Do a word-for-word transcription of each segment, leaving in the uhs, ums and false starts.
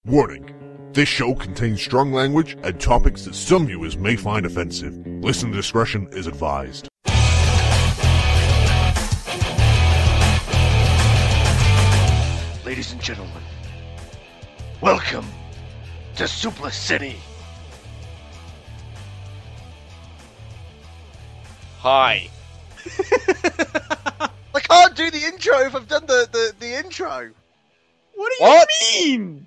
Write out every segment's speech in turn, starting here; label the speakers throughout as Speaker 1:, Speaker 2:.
Speaker 1: Warning. This show contains strong language and topics that some viewers may find offensive. Listener discretion is advised.
Speaker 2: Ladies and gentlemen, welcome to Supla City.
Speaker 3: Hi.
Speaker 2: I can't do the intro if I've done the, the, the intro.
Speaker 4: What do you
Speaker 3: What?
Speaker 4: mean?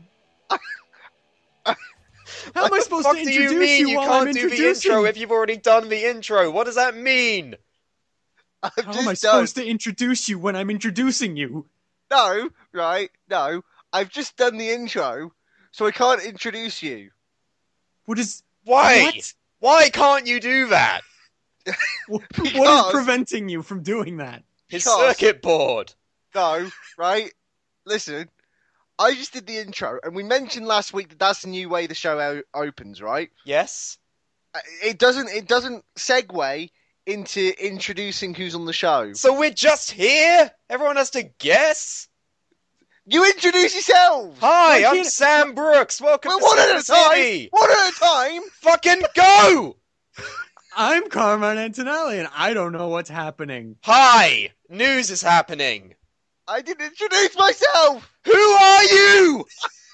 Speaker 4: How am I supposed
Speaker 3: What
Speaker 4: to
Speaker 3: do
Speaker 4: introduce
Speaker 3: you mean
Speaker 4: you,
Speaker 3: you
Speaker 4: while
Speaker 3: can't
Speaker 4: I'm
Speaker 3: do the
Speaker 4: introducing?
Speaker 3: intro if you've already done the intro? What does that mean?
Speaker 2: I've
Speaker 4: How
Speaker 2: just
Speaker 4: am I
Speaker 2: done...
Speaker 4: supposed to introduce you when I'm introducing you?
Speaker 2: No, right, no. I've just done the intro, so I can't introduce you.
Speaker 4: What is...
Speaker 3: Why?
Speaker 4: What?
Speaker 3: Why can't you do that?
Speaker 4: What
Speaker 2: Because-
Speaker 4: is preventing you from doing that?
Speaker 3: His
Speaker 2: Because-
Speaker 3: circuit board.
Speaker 2: No, right? Listen, I just did the intro, and we mentioned last week that that's the new way the show o- opens, right?
Speaker 3: Yes?
Speaker 2: Uh, It doesn't. It doesn't segue into introducing who's on the show.
Speaker 3: So we're just here? Everyone has to guess?
Speaker 2: You introduce yourselves.
Speaker 3: Hi,
Speaker 4: Why
Speaker 3: I'm
Speaker 4: can't-
Speaker 3: Sam Brooks. Welcome
Speaker 2: Well,
Speaker 3: to
Speaker 2: one at a
Speaker 3: Supla
Speaker 2: time.
Speaker 3: City.
Speaker 2: One at a time.
Speaker 3: Fucking go!
Speaker 4: I'm Carmine Antonelli, and I don't know what's happening.
Speaker 3: Hi! News is happening.
Speaker 2: I didn't introduce myself.
Speaker 3: Who are you?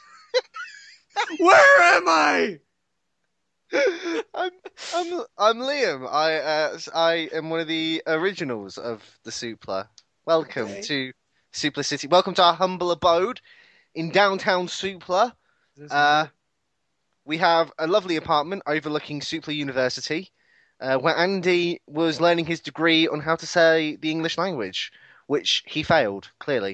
Speaker 4: Where am I?
Speaker 2: I'm I'm I'm Liam. I uh, I am one of the originals of the Supla. Welcome
Speaker 3: Okay.
Speaker 2: to Supla City. Welcome to our humble abode in downtown Supla. Uh, we have a lovely apartment overlooking Supla University, uh, where Andy was learning his degree on how to say the English language, which he failed clearly.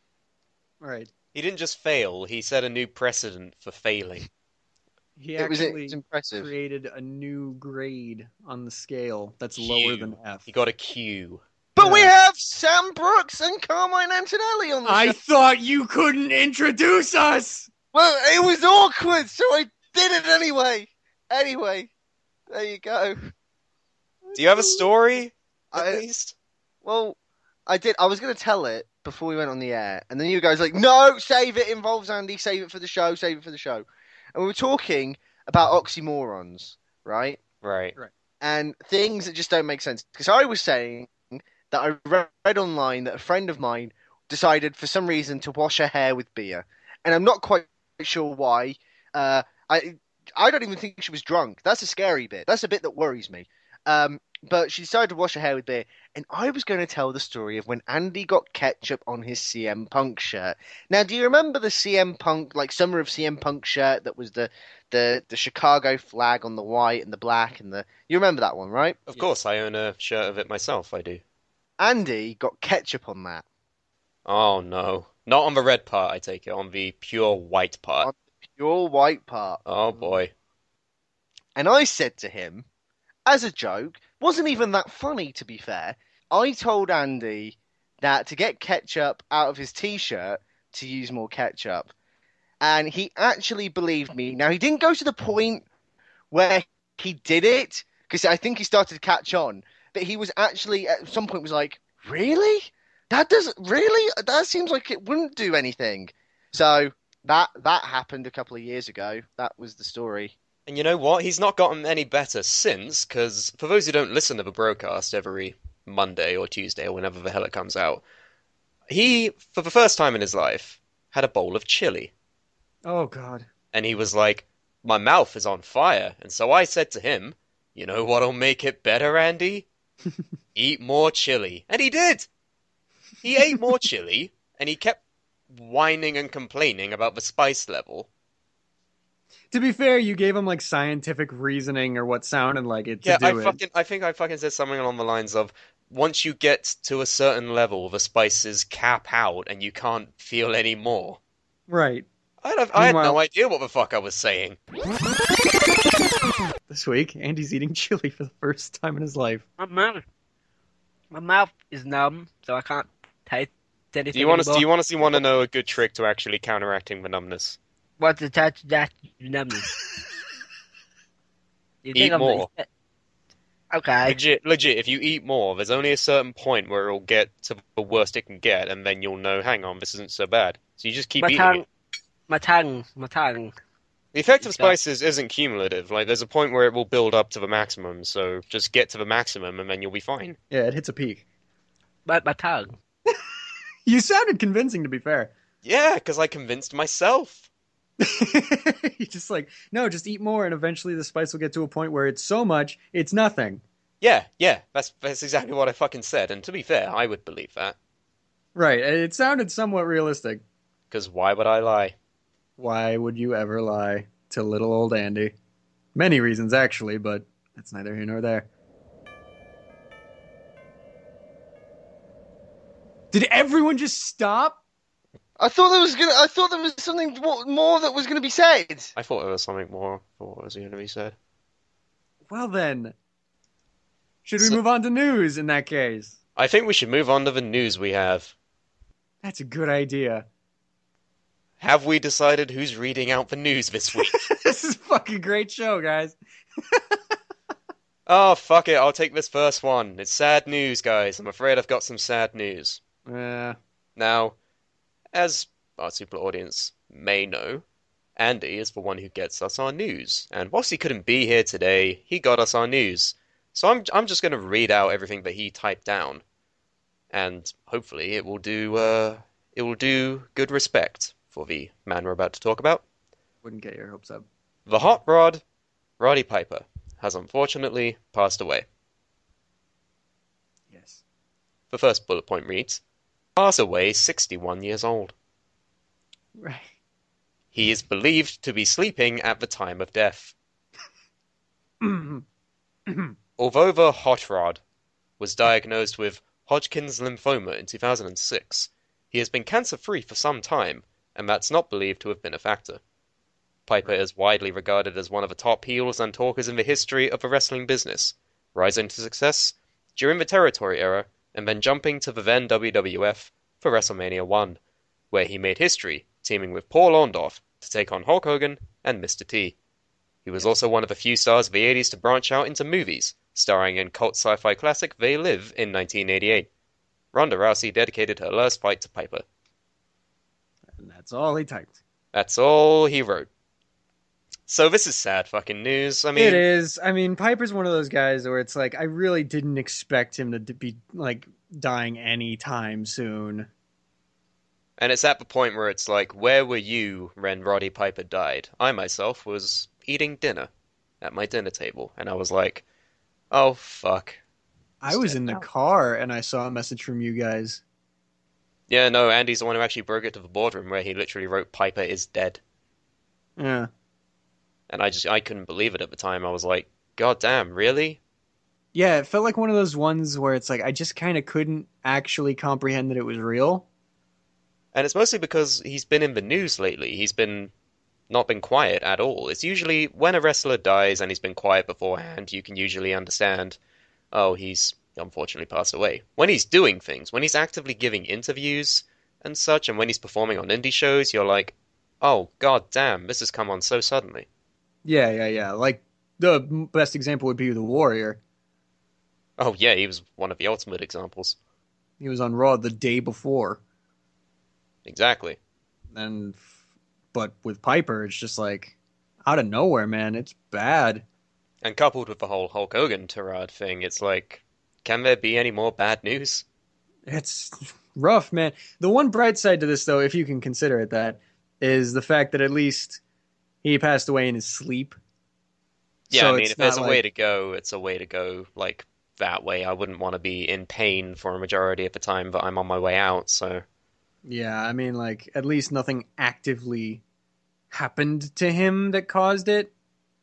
Speaker 4: Right.
Speaker 3: He didn't just fail, he set a new precedent for failing.
Speaker 4: He
Speaker 2: It was, it
Speaker 4: actually
Speaker 2: was impressive.
Speaker 4: created a new grade on the scale that's
Speaker 3: Q.
Speaker 4: lower than F.
Speaker 3: He got a Q.
Speaker 2: But we
Speaker 4: Yeah.
Speaker 2: have Sam Brooks and Carmine Antonelli on the
Speaker 4: I
Speaker 2: show.
Speaker 4: thought you couldn't introduce us!
Speaker 2: Well, it was awkward, so I did it anyway. Anyway, there you go.
Speaker 3: Do you have a story, at
Speaker 2: I,
Speaker 3: least?
Speaker 2: well, I did. I was going to tell it before we went on the air, and then you guys were like, no, save it. Involves Andy. Save it for the show. Save it for the show. And we were talking about oxymorons, right?
Speaker 3: Right.
Speaker 2: And things that just don't make sense. Because I was saying that I read online that a friend of mine decided for some reason to wash her hair with beer, and I'm not quite sure why. Uh, I I don't even think she was drunk. That's a scary bit. That's a bit that worries me. Um, but she decided to wash her hair with beer, and I was going to tell the story of when Andy got ketchup on his C M Punk shirt. Now, do you remember the C M Punk, like Summer of C M Punk shirt that was the the the Chicago flag on the white and the black and the? You remember that one, right?
Speaker 3: Of course, I own a shirt of it myself, I do.
Speaker 2: Andy got ketchup on that.
Speaker 3: Oh no. Not on the red part, I take it, on the pure white part.
Speaker 2: On Pure white part.
Speaker 3: Oh boy.
Speaker 2: And I said to him, as a joke, wasn't even that funny to be fair. I told Andy that to get ketchup out of his t-shirt to use more ketchup. And he actually believed me. Now, he didn't go to the point where he did it, because I think he started to catch on. But he was actually, at some point, was like, really? That doesn't, really? That seems like it wouldn't do anything. So, that that happened a couple of years ago. That was the story.
Speaker 3: And you know what? He's not gotten any better since, because for those who don't listen to the broadcast every Monday or Tuesday or whenever the hell it comes out, he, for the first time in his life, had a bowl of chili.
Speaker 4: Oh, God.
Speaker 3: And he was like, my mouth is on fire. And so I said to him, you know what'll make it better, Andy? Eat more chili. And he did! He ate more chili, and he kept whining and complaining about the spice level.
Speaker 4: To be fair, you gave him, like, scientific reasoning or what sounded like it to
Speaker 3: Yeah,
Speaker 4: do
Speaker 3: I
Speaker 4: it.
Speaker 3: fucking, I think I fucking said something along the lines of, once you get to a certain level, the spices cap out and you can't feel any more.
Speaker 4: Right.
Speaker 3: I had, I had no
Speaker 4: Meanwhile-
Speaker 3: idea what the fuck I was saying.
Speaker 4: This week, Andy's eating chili for the first time in his life.
Speaker 5: My mouth, my mouth is numb, so I can't taste anything
Speaker 3: Do you want to?
Speaker 5: anymore.
Speaker 3: Do you honestly want to know a good trick to actually counteracting the numbness?
Speaker 5: What's the touch that numbness? You
Speaker 3: Eat
Speaker 5: I'm
Speaker 3: more.
Speaker 5: Okay.
Speaker 3: Legit, legit. If you eat more, there's only a certain point where it'll get to the worst it can get, and then you'll know. Hang on, this isn't so bad. So you just keep
Speaker 5: My
Speaker 3: eating
Speaker 5: tongue,
Speaker 3: it.
Speaker 5: My tongue, my tongue.
Speaker 3: The effect of
Speaker 5: It's got-
Speaker 3: spices isn't cumulative. Like, there's a point where it will build up to the maximum, so just get to the maximum and then you'll be fine.
Speaker 4: Yeah, it hits a peak.
Speaker 5: My, my tongue.
Speaker 4: You sounded convincing, to be fair.
Speaker 3: Yeah, because I convinced myself.
Speaker 4: You're just like, no, just eat more, and eventually the spice will get to a point where it's so much, it's nothing.
Speaker 3: Yeah, yeah, that's that's exactly what I fucking said, and to be fair, I would believe that.
Speaker 4: Right, it sounded somewhat realistic.
Speaker 3: Because why would I lie?
Speaker 4: Why would you ever lie to little old Andy? Many reasons, actually, but that's neither here nor there. Did everyone just stop?
Speaker 2: I thought there was gonna. I thought there was something more more that was gonna be said.
Speaker 3: I thought there was something more for what was going to be said.
Speaker 4: Well then, should we
Speaker 3: So-
Speaker 4: move on to news in that case?
Speaker 3: I think we should move on to the news we have.
Speaker 4: That's a good idea.
Speaker 3: Have we decided who's reading out the news this week?
Speaker 4: This is a fucking great show, guys.
Speaker 3: Oh, fuck it, I'll take this first one. It's sad news, guys. I'm afraid I've got some sad news.
Speaker 4: Uh,
Speaker 3: Now, as our super audience may know, Andy is the one who gets us our news. And whilst he couldn't be here today, he got us our news. So I'm I'm just going to read out everything that he typed down. And hopefully it will do uh it will do good respect for the man we're about to talk about.
Speaker 4: wouldn't get your hopes up.
Speaker 3: The hot rod, Roddy Piper, has unfortunately passed away.
Speaker 4: Yes.
Speaker 3: The first bullet point reads, passed away sixty-one years old.
Speaker 4: Right.
Speaker 3: He is believed to be sleeping at the time of death. Although the hot rod was diagnosed with Hodgkin's lymphoma in two thousand six, he has been cancer-free for some time, and that's not believed to have been a factor. Piper is widely regarded as one of the top heels and talkers in the history of the wrestling business, rising to success during the Territory era and then jumping to the then W W F for WrestleMania one, where he made history, teaming with Paul Orndorff to take on Hulk Hogan and Mister T. He was also one of the few stars of the eighties to branch out into movies, starring in cult sci-fi classic They Live in nineteen eighty-eight. Ronda Rousey dedicated her last fight to Piper.
Speaker 4: And that's all he typed.
Speaker 3: That's all he wrote. So this is sad fucking news. I mean,
Speaker 4: It is. I mean, Piper's one of those guys where it's like, I really didn't expect him to d- be, like, dying anytime soon.
Speaker 3: and it's at the point where it's like, where were you when Roddy Piper died? I myself was eating dinner at my dinner table, and I was like, oh fuck.
Speaker 4: I was in the car and I saw a message from you guys.
Speaker 3: Yeah, no, Andy's the one who actually broke it to the boardroom where he literally wrote Piper is dead.
Speaker 4: Yeah.
Speaker 3: And I just, I couldn't believe it at the time. I was like, God damn, really?
Speaker 4: Yeah, it felt like one of those ones where it's like, I just kind of couldn't actually comprehend that it was real.
Speaker 3: And it's mostly because he's been in the news lately. He's been not been quiet at all. It's usually when a wrestler dies and he's been quiet beforehand, you can usually understand, oh, he's unfortunately passed away. When he's doing things, when he's actively giving interviews and such, and when he's performing on indie shows, you're like, oh, god damn, this has come on so suddenly.
Speaker 4: Yeah, yeah, yeah. Like, the best example would be The Warrior.
Speaker 3: Oh yeah, he was one of the ultimate examples.
Speaker 4: He was on Raw the day before.
Speaker 3: Exactly.
Speaker 4: And, but with Piper, it's just like, out of nowhere, man. It's bad.
Speaker 3: And coupled with the whole Hulk Hogan tirade thing, it's like, can there be any more bad news?
Speaker 4: It's rough, man. The one bright side to this, though, if you can consider it that, is the fact that at least he passed away in his sleep.
Speaker 3: Yeah,
Speaker 4: So
Speaker 3: I mean,
Speaker 4: it's
Speaker 3: if there's a
Speaker 4: not
Speaker 3: way
Speaker 4: like-
Speaker 3: to go, it's a way to go, like, that way. I wouldn't want to be in pain for a majority of the time that I'm on my way out, so...
Speaker 4: Yeah, I mean, like, at least nothing actively happened to him that caused it.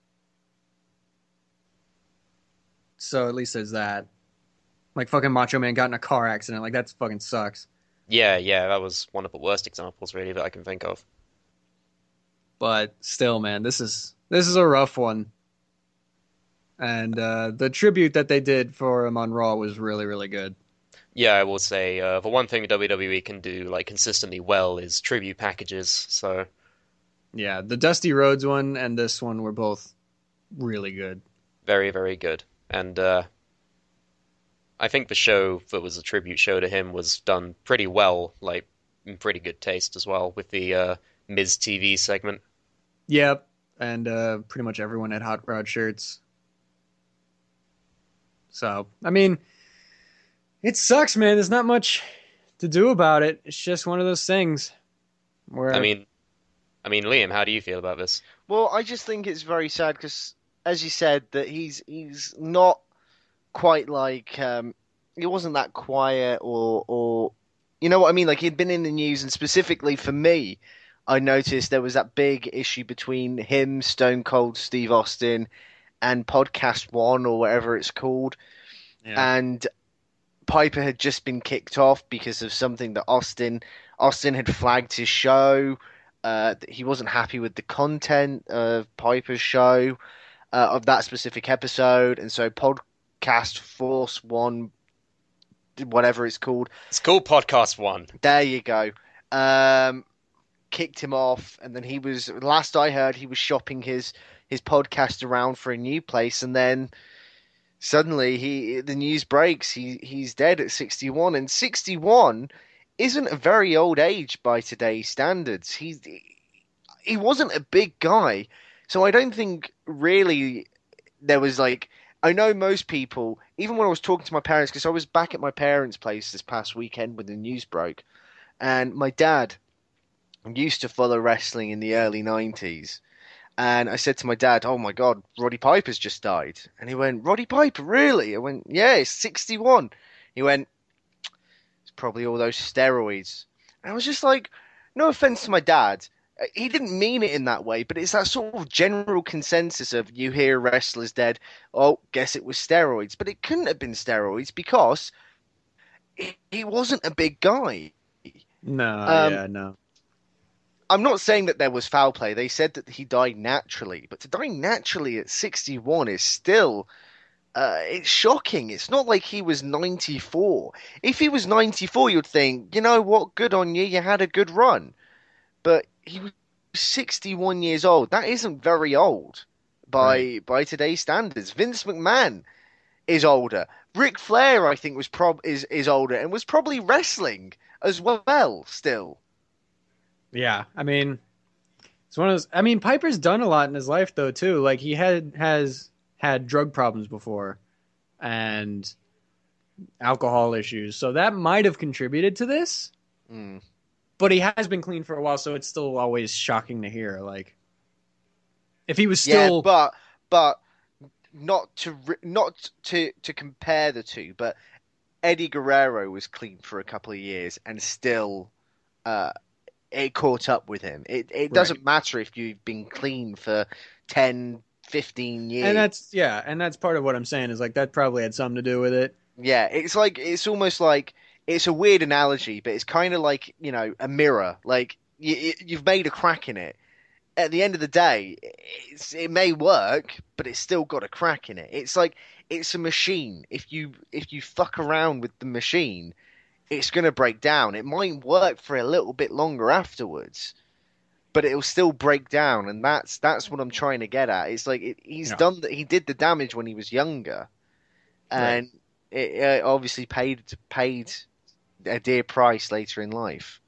Speaker 4: So at least there's that. Like, fucking Macho Man got in a car accident. Like, that fucking sucks.
Speaker 3: Yeah, yeah, that was one of the worst examples, really, that I can think of.
Speaker 4: But still, man, this is this is a rough one. And uh, the tribute that they did for him on Raw was really, really good.
Speaker 3: Yeah, I will say, uh, the one thing W W E can do, like, consistently well is tribute packages, so...
Speaker 4: Yeah, the Dusty Rhodes one and this one were both really good.
Speaker 3: Very, very good. And, uh... I think the show that was a tribute show to him was done pretty well, like, in pretty good taste as well, with the, uh, Miz T V segment.
Speaker 4: Yep, and uh, pretty much everyone had Hot Rod shirts. So, I mean, it sucks, man. There's not much to do about it. It's just one of those things where
Speaker 3: I mean, I mean, Liam, how do you feel about this?
Speaker 2: Well, I just think it's very sad because, as you said, that he's he's not quite like um, he wasn't that quiet or or you know what I mean. Like he'd been in the news, and specifically for me, I noticed there was that big issue between him, Stone Cold Steve Austin, and Podcast One or whatever it's called,
Speaker 4: yeah.
Speaker 2: and Piper had just been kicked off because of something that Austin Austin had flagged his show. Uh, that he wasn't happy with the content of Piper's show uh, of that specific episode, and so Podcast Force One, whatever it's called,
Speaker 3: It's called Podcast One.
Speaker 2: there you go, um, kicked him off, and then he was. Last I heard, he was shopping his his podcast around for a new place, and then suddenly he the news breaks. He he's dead at sixty-one, and sixty-one isn't a very old age by today's standards. He's he wasn't a big guy, so I don't think really there was like I know most people. Even when I was talking to my parents, because I was back at my parents' place this past weekend when the news broke, and my dad used to follow wrestling in the early nineties. And I said to my dad, "Oh my God, Roddy Piper's just died." And he went, "Roddy Piper, really?" I went, "Yeah, he's sixty-one." He went, "Probably all those steroids." And I was just like, no offense to my dad, uh, he didn't mean it in that way, but it's that sort of general consensus of you hear wrestlers dead, oh, guess it was steroids. But it couldn't have been steroids because he, he wasn't a big guy.
Speaker 4: No,
Speaker 2: Um,
Speaker 4: yeah, no.
Speaker 2: I'm not saying that there was foul play. They said that he died naturally, but to die naturally at sixty-one is still uh, it's shocking. It's not like he was ninety-four. If he was ninety-four, you'd think, you know what, good on you, you had a good run. But he was sixty-one years old. That isn't very old by
Speaker 4: Right.
Speaker 2: by today's standards. Vince McMahon is older. Ric Flair, I think, was prob is is older and was probably wrestling as well still.
Speaker 4: Yeah, I mean, it's one of those. I mean, Piper's done a lot in his life though too. Like he had has had drug problems before, and alcohol issues, so that might have contributed to this.
Speaker 2: Mm.
Speaker 4: But he has been clean for a while, so it's still always shocking to hear. Like, if he was
Speaker 2: Yeah,
Speaker 4: still,
Speaker 2: but but not to re- not to to compare the two, but Eddie Guerrero was clean for a couple of years and still uh, it caught up with him. It it doesn't matter if you've been clean for ten, fifteen years.
Speaker 4: and that's yeah, and that's part of what I'm saying is like that probably had something to do with it.
Speaker 2: Yeah, it's like it's almost like it's a weird analogy, but it's kind of like, you know, a mirror. Like you, you've made a crack in it. At the end of the day, it's, it may work, but it's still got a crack in it. It's like it's a machine. If you if you fuck around with the machine, it's going to break down. It might work for a little bit longer afterwards, but it'll still break down, and that's that's what I'm trying to get at. It's like it, he's
Speaker 4: Yeah.
Speaker 2: done that. He did the damage when he was younger, and it, uh, obviously paid paid a dear price later in life.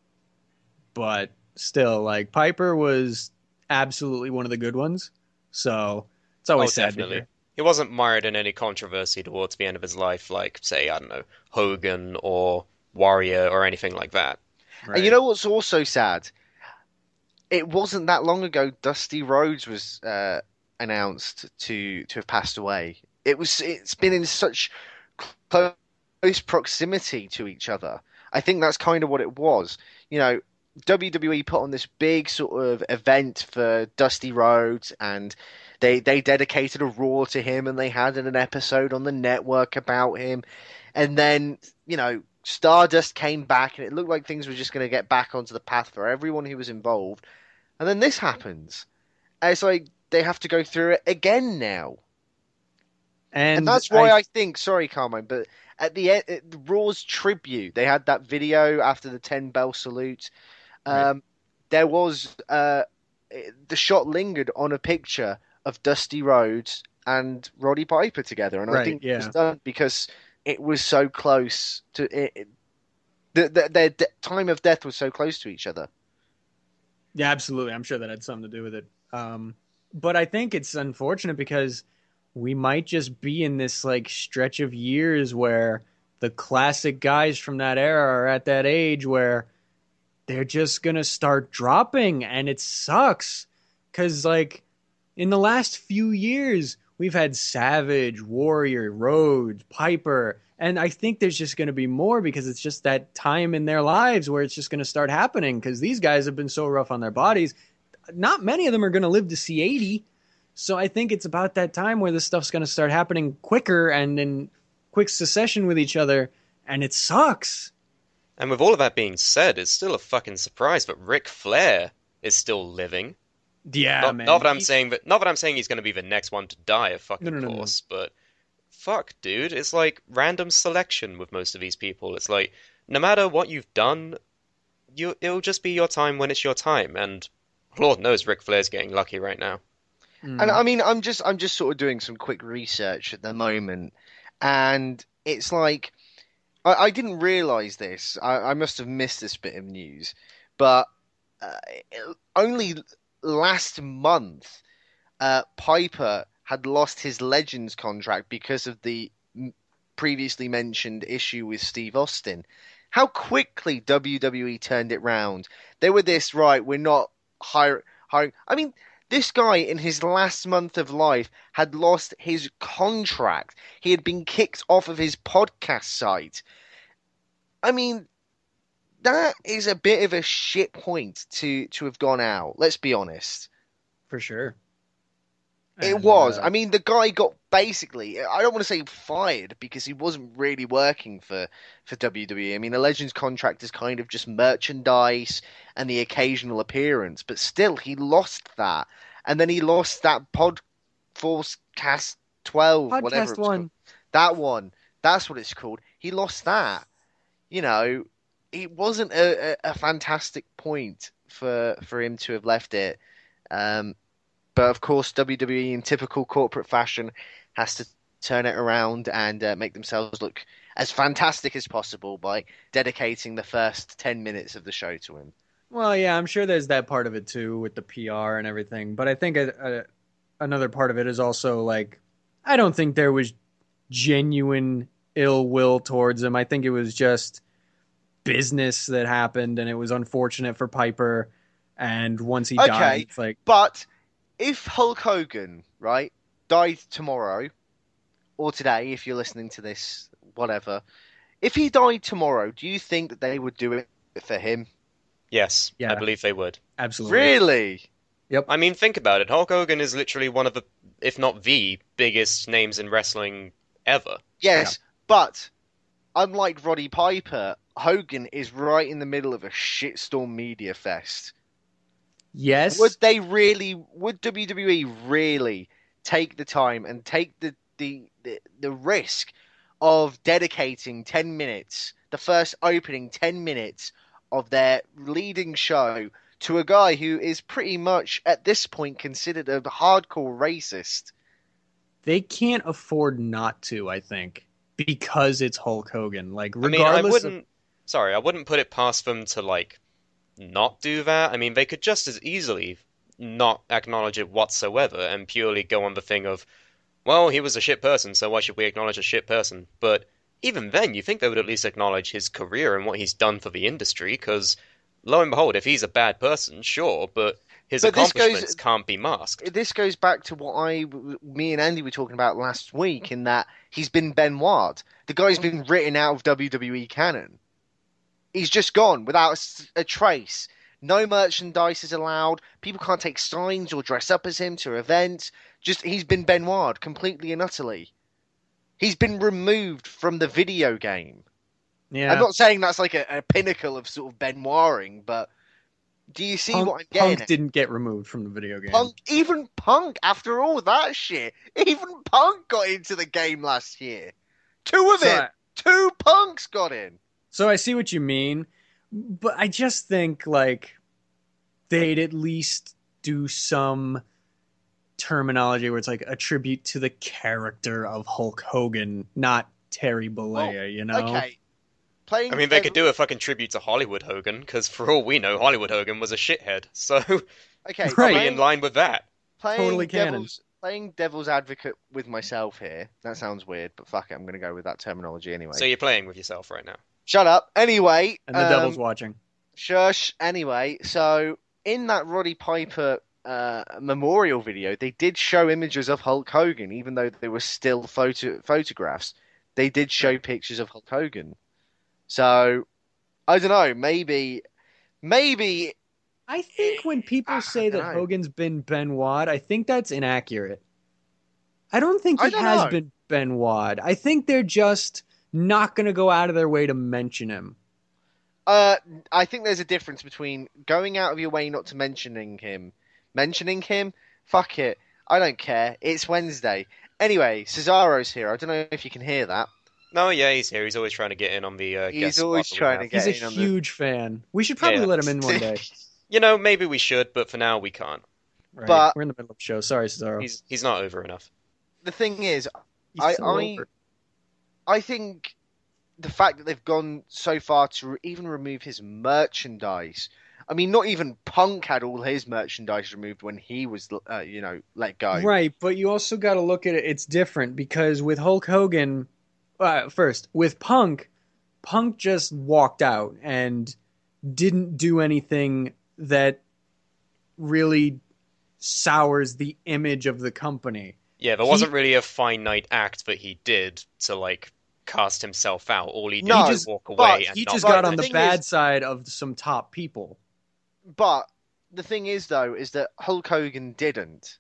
Speaker 4: But still, like Piper was absolutely one of the good ones. So it's always
Speaker 3: Oh,
Speaker 4: sad
Speaker 3: definitely.
Speaker 4: to hear.
Speaker 3: He wasn't mired in any controversy towards the end of his life, like, say, I don't know, Hogan or Warrior or anything like that.
Speaker 4: Right.
Speaker 2: And you know what's also sad? It wasn't that long ago Dusty Rhodes was uh, announced to to have passed away. It was. It's been in such close proximity to each other. I think that's kind of what it was. You know, W W E put on this big sort of event for Dusty Rhodes, and they they dedicated a Raw to him, and they had an episode on the network about him, and then you know Stardust came back, and it looked like things were just going to get back onto the path for everyone who was involved, and then this happens, and it's like they have to go through it again now.
Speaker 4: and,
Speaker 2: And that's why I,
Speaker 4: I
Speaker 2: think, sorry, Carmine, but at the end, at the Raw's tribute, they had that video after the ten bell salute. Um,
Speaker 4: Right.
Speaker 2: There was uh, the shot lingered on a picture of Dusty Rhodes and Roddy Piper together, and I
Speaker 4: Right,
Speaker 2: think it was
Speaker 4: yeah.
Speaker 2: done because it was so close to it. it- the, the, their de- time of death was so close to each other.
Speaker 4: Yeah, absolutely. I'm sure that had something to do with it. Um, but I think it's unfortunate because we might just be in this like stretch of years where the classic guys from that era are at that age where they're just gonna start dropping, and it sucks because like in the last few years we've had Savage, Warrior, Rhodes, Piper, and I think there's just going to be more because it's just that time in their lives where it's just going to start happening because these guys have been so rough on their bodies. Not many of them are going to live to see eighty. So I think it's about that time where this stuff's going to start happening quicker and in quick succession with each other, and it sucks.
Speaker 3: And with all of that being said, it's still a fucking surprise that Ric Flair is still living.
Speaker 4: Yeah,
Speaker 3: not,
Speaker 4: man.
Speaker 3: Not that I'm
Speaker 4: He-
Speaker 3: saying that. Not that I'm saying he's going to be the next one to die, of fucking
Speaker 4: No, no, no, no.
Speaker 3: course. But fuck, dude, it's like random selection with most of these people. It's like no matter what you've done, you it'll just be your time when it's your time. And Lord knows Ric Flair's getting lucky right now.
Speaker 4: Mm.
Speaker 2: And I mean, I'm just I'm just sort of doing some quick research at the moment, and it's like I, I didn't realize this. I, I must have missed this bit of news, but uh, only last month, uh, Piper had lost his Legends contract because of the m- previously mentioned issue with Steve Austin. How quickly W W E turned it round. They were this, right, we're not hiring. hiring. I mean, this guy in his last month of life had lost his contract. He had been kicked off of his podcast site. I mean, that is a bit of a shit point to, to have gone out. Let's be honest.
Speaker 4: For sure.
Speaker 2: It
Speaker 4: And,
Speaker 2: was.
Speaker 4: uh,
Speaker 2: I mean, the guy got basically, I don't want to say fired because he wasn't really working for, for W W E. I mean, a Legends contract is kind of just merchandise and the occasional appearance, but still, he lost that. And then he lost that Pod Force Cast twelve, whatever
Speaker 4: Podcast
Speaker 2: it was
Speaker 4: one.
Speaker 2: called. That one. That's what it's called. He lost that. You know, it wasn't a, a, a fantastic point for, for him to have left it. Um, But of course, W W E in typical corporate fashion has to turn it around and uh, make themselves look as fantastic as possible by dedicating the first ten minutes of the show to him.
Speaker 4: Well, yeah, I'm sure there's that part of it too with the P R and everything. But I think a, a, another part of it is also like, I don't think there was genuine ill will towards him. I think it was just business that happened, and it was unfortunate for Piper. And once he
Speaker 2: Okay.
Speaker 4: died, it's like,
Speaker 2: But if Hulk Hogan, right, died tomorrow, or today, if you're listening to this, whatever, if he died tomorrow, do you think that they would do it for him?
Speaker 3: Yes,
Speaker 4: Yeah.
Speaker 3: I believe they would.
Speaker 4: absolutely.
Speaker 2: Really?
Speaker 3: I mean, think about it. Hulk Hogan is literally one of the, if not the biggest names in wrestling ever.
Speaker 2: Yes, but unlike Roddy Piper, Hogan is right in the middle of a shitstorm media fest.
Speaker 4: Yes.
Speaker 2: Would they really? Would W W E really take the time and take the the the, the risk of dedicating ten minutes, the first opening ten minutes of their leading show, to a guy who is pretty much at this point considered a hardcore racist?
Speaker 4: They can't afford not to, I think, because it's Hulk Hogan. Like,
Speaker 3: I mean,
Speaker 4: regardless
Speaker 3: I
Speaker 4: of-
Speaker 3: wouldn't. Sorry, I wouldn't put it past them to like not do that. I mean, they could just as easily not acknowledge it whatsoever and purely go on the thing of, well, he was a shit person, so why should we acknowledge a shit person? But even then, you think they would at least acknowledge his career and what he's done for the industry, because lo and behold, if he's a bad person, sure, but his
Speaker 2: But this
Speaker 3: accomplishments
Speaker 2: goes-
Speaker 3: can't be masked.
Speaker 2: This goes back to what I, me and Andy were talking about last week, in that he's been Benoit. The guy's been written out of W W E canon. He's just gone without a s- a, trace. No merchandise is allowed. People can't take signs or dress up as him to events. Just he's been Benoit completely and utterly. He's been removed from the video game.
Speaker 4: yeah.
Speaker 2: I'm not saying that's like a, a pinnacle of sort of Benoiting, but do you see
Speaker 4: Punk,
Speaker 2: what I'm getting
Speaker 4: Punk
Speaker 2: at?
Speaker 4: didn't get removed from the video game.
Speaker 2: Punk, even Punk, after all that shit, even Punk got into the game last year. Two of
Speaker 4: So
Speaker 2: it,
Speaker 4: I-
Speaker 2: two Punks got in.
Speaker 4: So I see what you mean, but I just think like they'd at least do some terminology where it's like a tribute to the character of Hulk Hogan, not Terry Bollea,
Speaker 2: Well,
Speaker 4: you know?
Speaker 2: Okay, playing.
Speaker 3: I mean, they
Speaker 2: dev-
Speaker 3: could do a fucking tribute to Hollywood Hogan, because for all we know, Hollywood Hogan was a shithead. So,
Speaker 2: Okay,
Speaker 4: Right.
Speaker 3: probably
Speaker 2: playing,
Speaker 3: in line with that.
Speaker 2: playing
Speaker 4: Totally canon.
Speaker 2: devil's playing devil's advocate with myself here. That sounds weird, but fuck it, I'm gonna go with that terminology anyway.
Speaker 3: So you're playing with yourself right now.
Speaker 2: Shut up. Anyway,
Speaker 4: And the
Speaker 2: um,
Speaker 4: devil's watching.
Speaker 2: shush. Anyway, so in that Roddy Piper uh, memorial video, they did show images of Hulk Hogan, even though they were still photo photographs. They did show pictures of Hulk Hogan. So I don't know. Maybe, maybe
Speaker 4: I think when people
Speaker 2: I
Speaker 4: say that
Speaker 2: dunno.
Speaker 4: Hogan's been Benoit, I think that's inaccurate. I don't think
Speaker 2: I
Speaker 4: he
Speaker 2: don't
Speaker 4: has
Speaker 2: know.
Speaker 4: been Benoit. I think they're just not going to go out of their way to mention him.
Speaker 2: Uh, I think there's a difference between going out of your way not to mentioning him, mentioning him. Fuck it, I don't care. It's Wednesday. Anyway, Cesaro's here. I don't know if you can hear that.
Speaker 3: No, yeah, he's here. He's always trying to get in on the uh,
Speaker 2: He's
Speaker 3: guest spot
Speaker 2: always
Speaker 3: that we
Speaker 2: trying
Speaker 3: have.
Speaker 2: to get
Speaker 4: He's
Speaker 2: in
Speaker 4: a
Speaker 2: on the-
Speaker 4: huge fan. We should probably
Speaker 3: Yeah.
Speaker 4: let him in one day.
Speaker 3: You know, maybe we should, but for now we can't.
Speaker 4: Right.
Speaker 2: But-
Speaker 4: We're in the middle of the show. Sorry, Cesaro.
Speaker 3: He's he's not over enough.
Speaker 2: The thing is,
Speaker 4: He's
Speaker 2: I-
Speaker 4: so
Speaker 2: I-
Speaker 4: over.
Speaker 2: I think the fact that they've gone so far to re- even remove his merchandise. I mean, not even Punk had all his merchandise removed when he was, uh, you know, let go.
Speaker 4: Right, but you also got to look at it. It's different because with Hulk Hogan, uh, first with Punk, Punk just walked out and didn't do anything that really sours the image of the company.
Speaker 3: Yeah, there
Speaker 4: He-
Speaker 3: wasn't really a finite act that he did to like cast himself out. All he did
Speaker 2: No,
Speaker 3: was walk away
Speaker 2: but
Speaker 3: and
Speaker 4: He
Speaker 3: not
Speaker 4: just
Speaker 2: but
Speaker 4: got
Speaker 2: the
Speaker 4: on the
Speaker 2: thing
Speaker 4: bad
Speaker 2: is-
Speaker 4: side of some top people.
Speaker 2: But the thing is, though, is that Hulk Hogan didn't.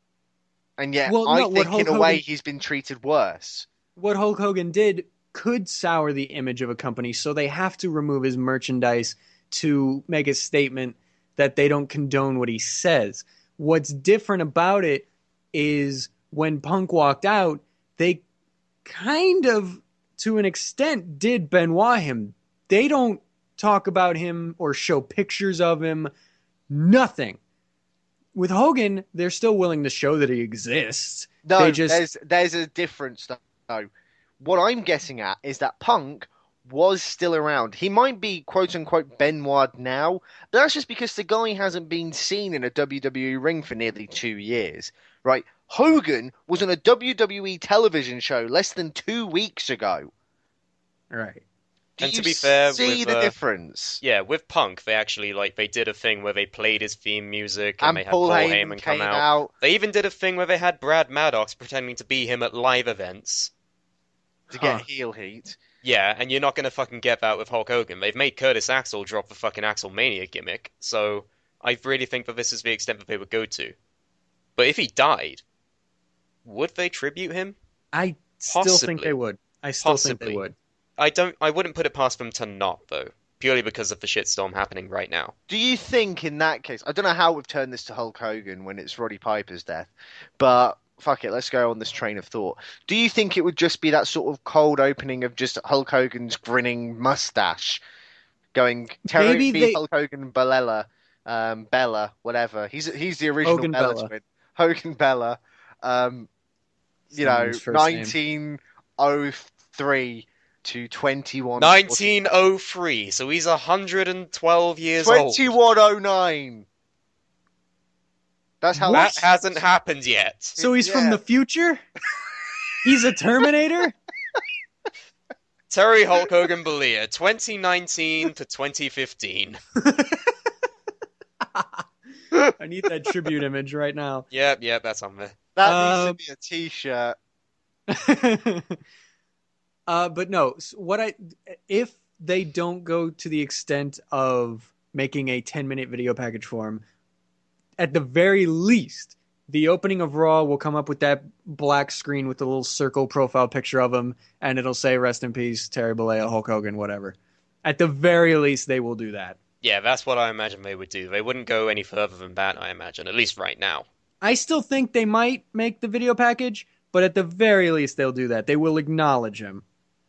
Speaker 2: And yet,
Speaker 4: Well,
Speaker 2: I
Speaker 4: no, what
Speaker 2: think
Speaker 4: Hulk
Speaker 2: in a way
Speaker 4: Hogan-
Speaker 2: he's been treated worse.
Speaker 4: What Hulk Hogan did could sour the image of a company, so they have to remove his merchandise to make a statement that they don't condone what he says. What's different about it is when Punk walked out, they kind of, to an extent, did Benoit him. They don't talk about him or show pictures of him. Nothing. With Hogan, they're still willing to show that he exists.
Speaker 2: No,
Speaker 4: They just-
Speaker 2: there's there's a difference, though. What I'm getting at is that Punk was still around. He might be quote unquote Benoit now, but that's just because the guy hasn't been seen in a W W E ring for nearly two years, right? Hogan was on a W W E television show less than two weeks ago.
Speaker 4: Right.
Speaker 2: Do
Speaker 3: And to
Speaker 2: you
Speaker 3: be fair,
Speaker 2: see
Speaker 3: with,
Speaker 2: the
Speaker 3: uh,
Speaker 2: difference?
Speaker 3: Yeah, with Punk, they actually like they did a thing where they played his theme music and,
Speaker 2: And
Speaker 3: they had
Speaker 2: Paul
Speaker 3: Paul
Speaker 2: Heyman
Speaker 3: Heyman come
Speaker 2: came
Speaker 3: out.
Speaker 2: out
Speaker 3: They even did a thing where they had Brad Maddox pretending to be him at live events.
Speaker 2: to get
Speaker 4: Huh.
Speaker 2: heel heat.
Speaker 3: Yeah, and you're not gonna fucking get that with Hulk Hogan. They've made Curtis Axel drop the fucking Axel Mania gimmick, so I really think that this is the extent that they would go to. But if he died, would they tribute him?
Speaker 4: I still think
Speaker 3: Possibly.
Speaker 4: they would. I still think
Speaker 3: Possibly.
Speaker 4: they would.
Speaker 3: I don't. I wouldn't put it past them to not though, purely because of the shitstorm happening right now.
Speaker 2: Do you think in that case, I don't know how we've turned this to Hulk Hogan when it's Roddy Piper's death, but fuck it, let's go on this train of thought. Do you think it would just be that sort of cold opening of just Hulk Hogan's grinning mustache going Terry
Speaker 4: Maybe
Speaker 2: B.
Speaker 4: they-
Speaker 2: Hulk Hogan Bella, um, Bella, whatever. He's he's the original
Speaker 4: Hogan
Speaker 2: Bella,
Speaker 4: Bella.
Speaker 2: twin. Hogan Bella. Um, you
Speaker 4: Not
Speaker 2: know,
Speaker 4: his first name.
Speaker 2: nineteen oh three to twenty-one.
Speaker 3: nineteen oh three, so he's one hundred twelve years old.
Speaker 2: twenty-one oh nine. That's how
Speaker 3: That hasn't happened yet.
Speaker 4: So he's from
Speaker 2: Yeah.
Speaker 4: the future? He's a Terminator?
Speaker 3: Terry Hulk Hogan Belia, twenty nineteen to twenty fifteen.
Speaker 4: I need that tribute image right now.
Speaker 3: Yep, yep, that's on there.
Speaker 2: That
Speaker 4: Um,
Speaker 2: needs to be a T-shirt.
Speaker 4: uh, but no, s- what I if they don't go to the extent of making a ten minute video package for him, at the very least, the opening of Raw will come up with that black screen with the little circle profile picture of him, and it'll say "Rest in peace, Terry Bollea, Hulk Hogan, whatever." At the very least, they will do that.
Speaker 3: Yeah, that's what I imagine they would do. They wouldn't go any further than that, I imagine, at least right now.
Speaker 4: I still think they might make the video package, but at the very least, they'll do that. They will acknowledge him.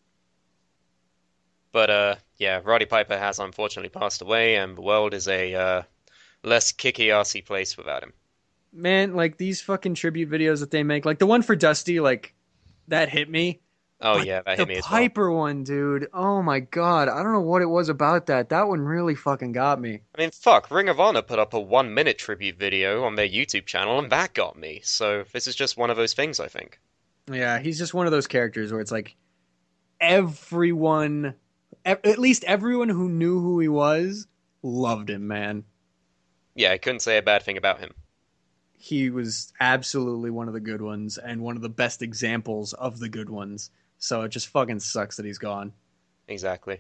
Speaker 3: But, uh, yeah, Roddy Piper has unfortunately passed away, and the world is a, uh, less kicky-arsey place without him.
Speaker 4: Man, like these fucking tribute videos that they make, like the one for Dusty, like that hit me.
Speaker 3: Oh
Speaker 4: But
Speaker 3: yeah, that
Speaker 4: the
Speaker 3: hit me as well.
Speaker 4: Piper one, dude. Oh my god, I don't know what it was about that. That one really fucking got me.
Speaker 3: I mean, fuck, Ring of Honor put up a one minute tribute video on their YouTube channel, and that got me. So this is just one of those things, I think.
Speaker 4: Yeah, he's just one of those characters where it's like everyone, e- at least everyone who knew who he was, loved him, man.
Speaker 3: Yeah, I couldn't say a bad thing about him.
Speaker 4: He was absolutely one of the good ones and one of the best examples of the good ones. So it just fucking sucks that he's gone.
Speaker 3: Exactly.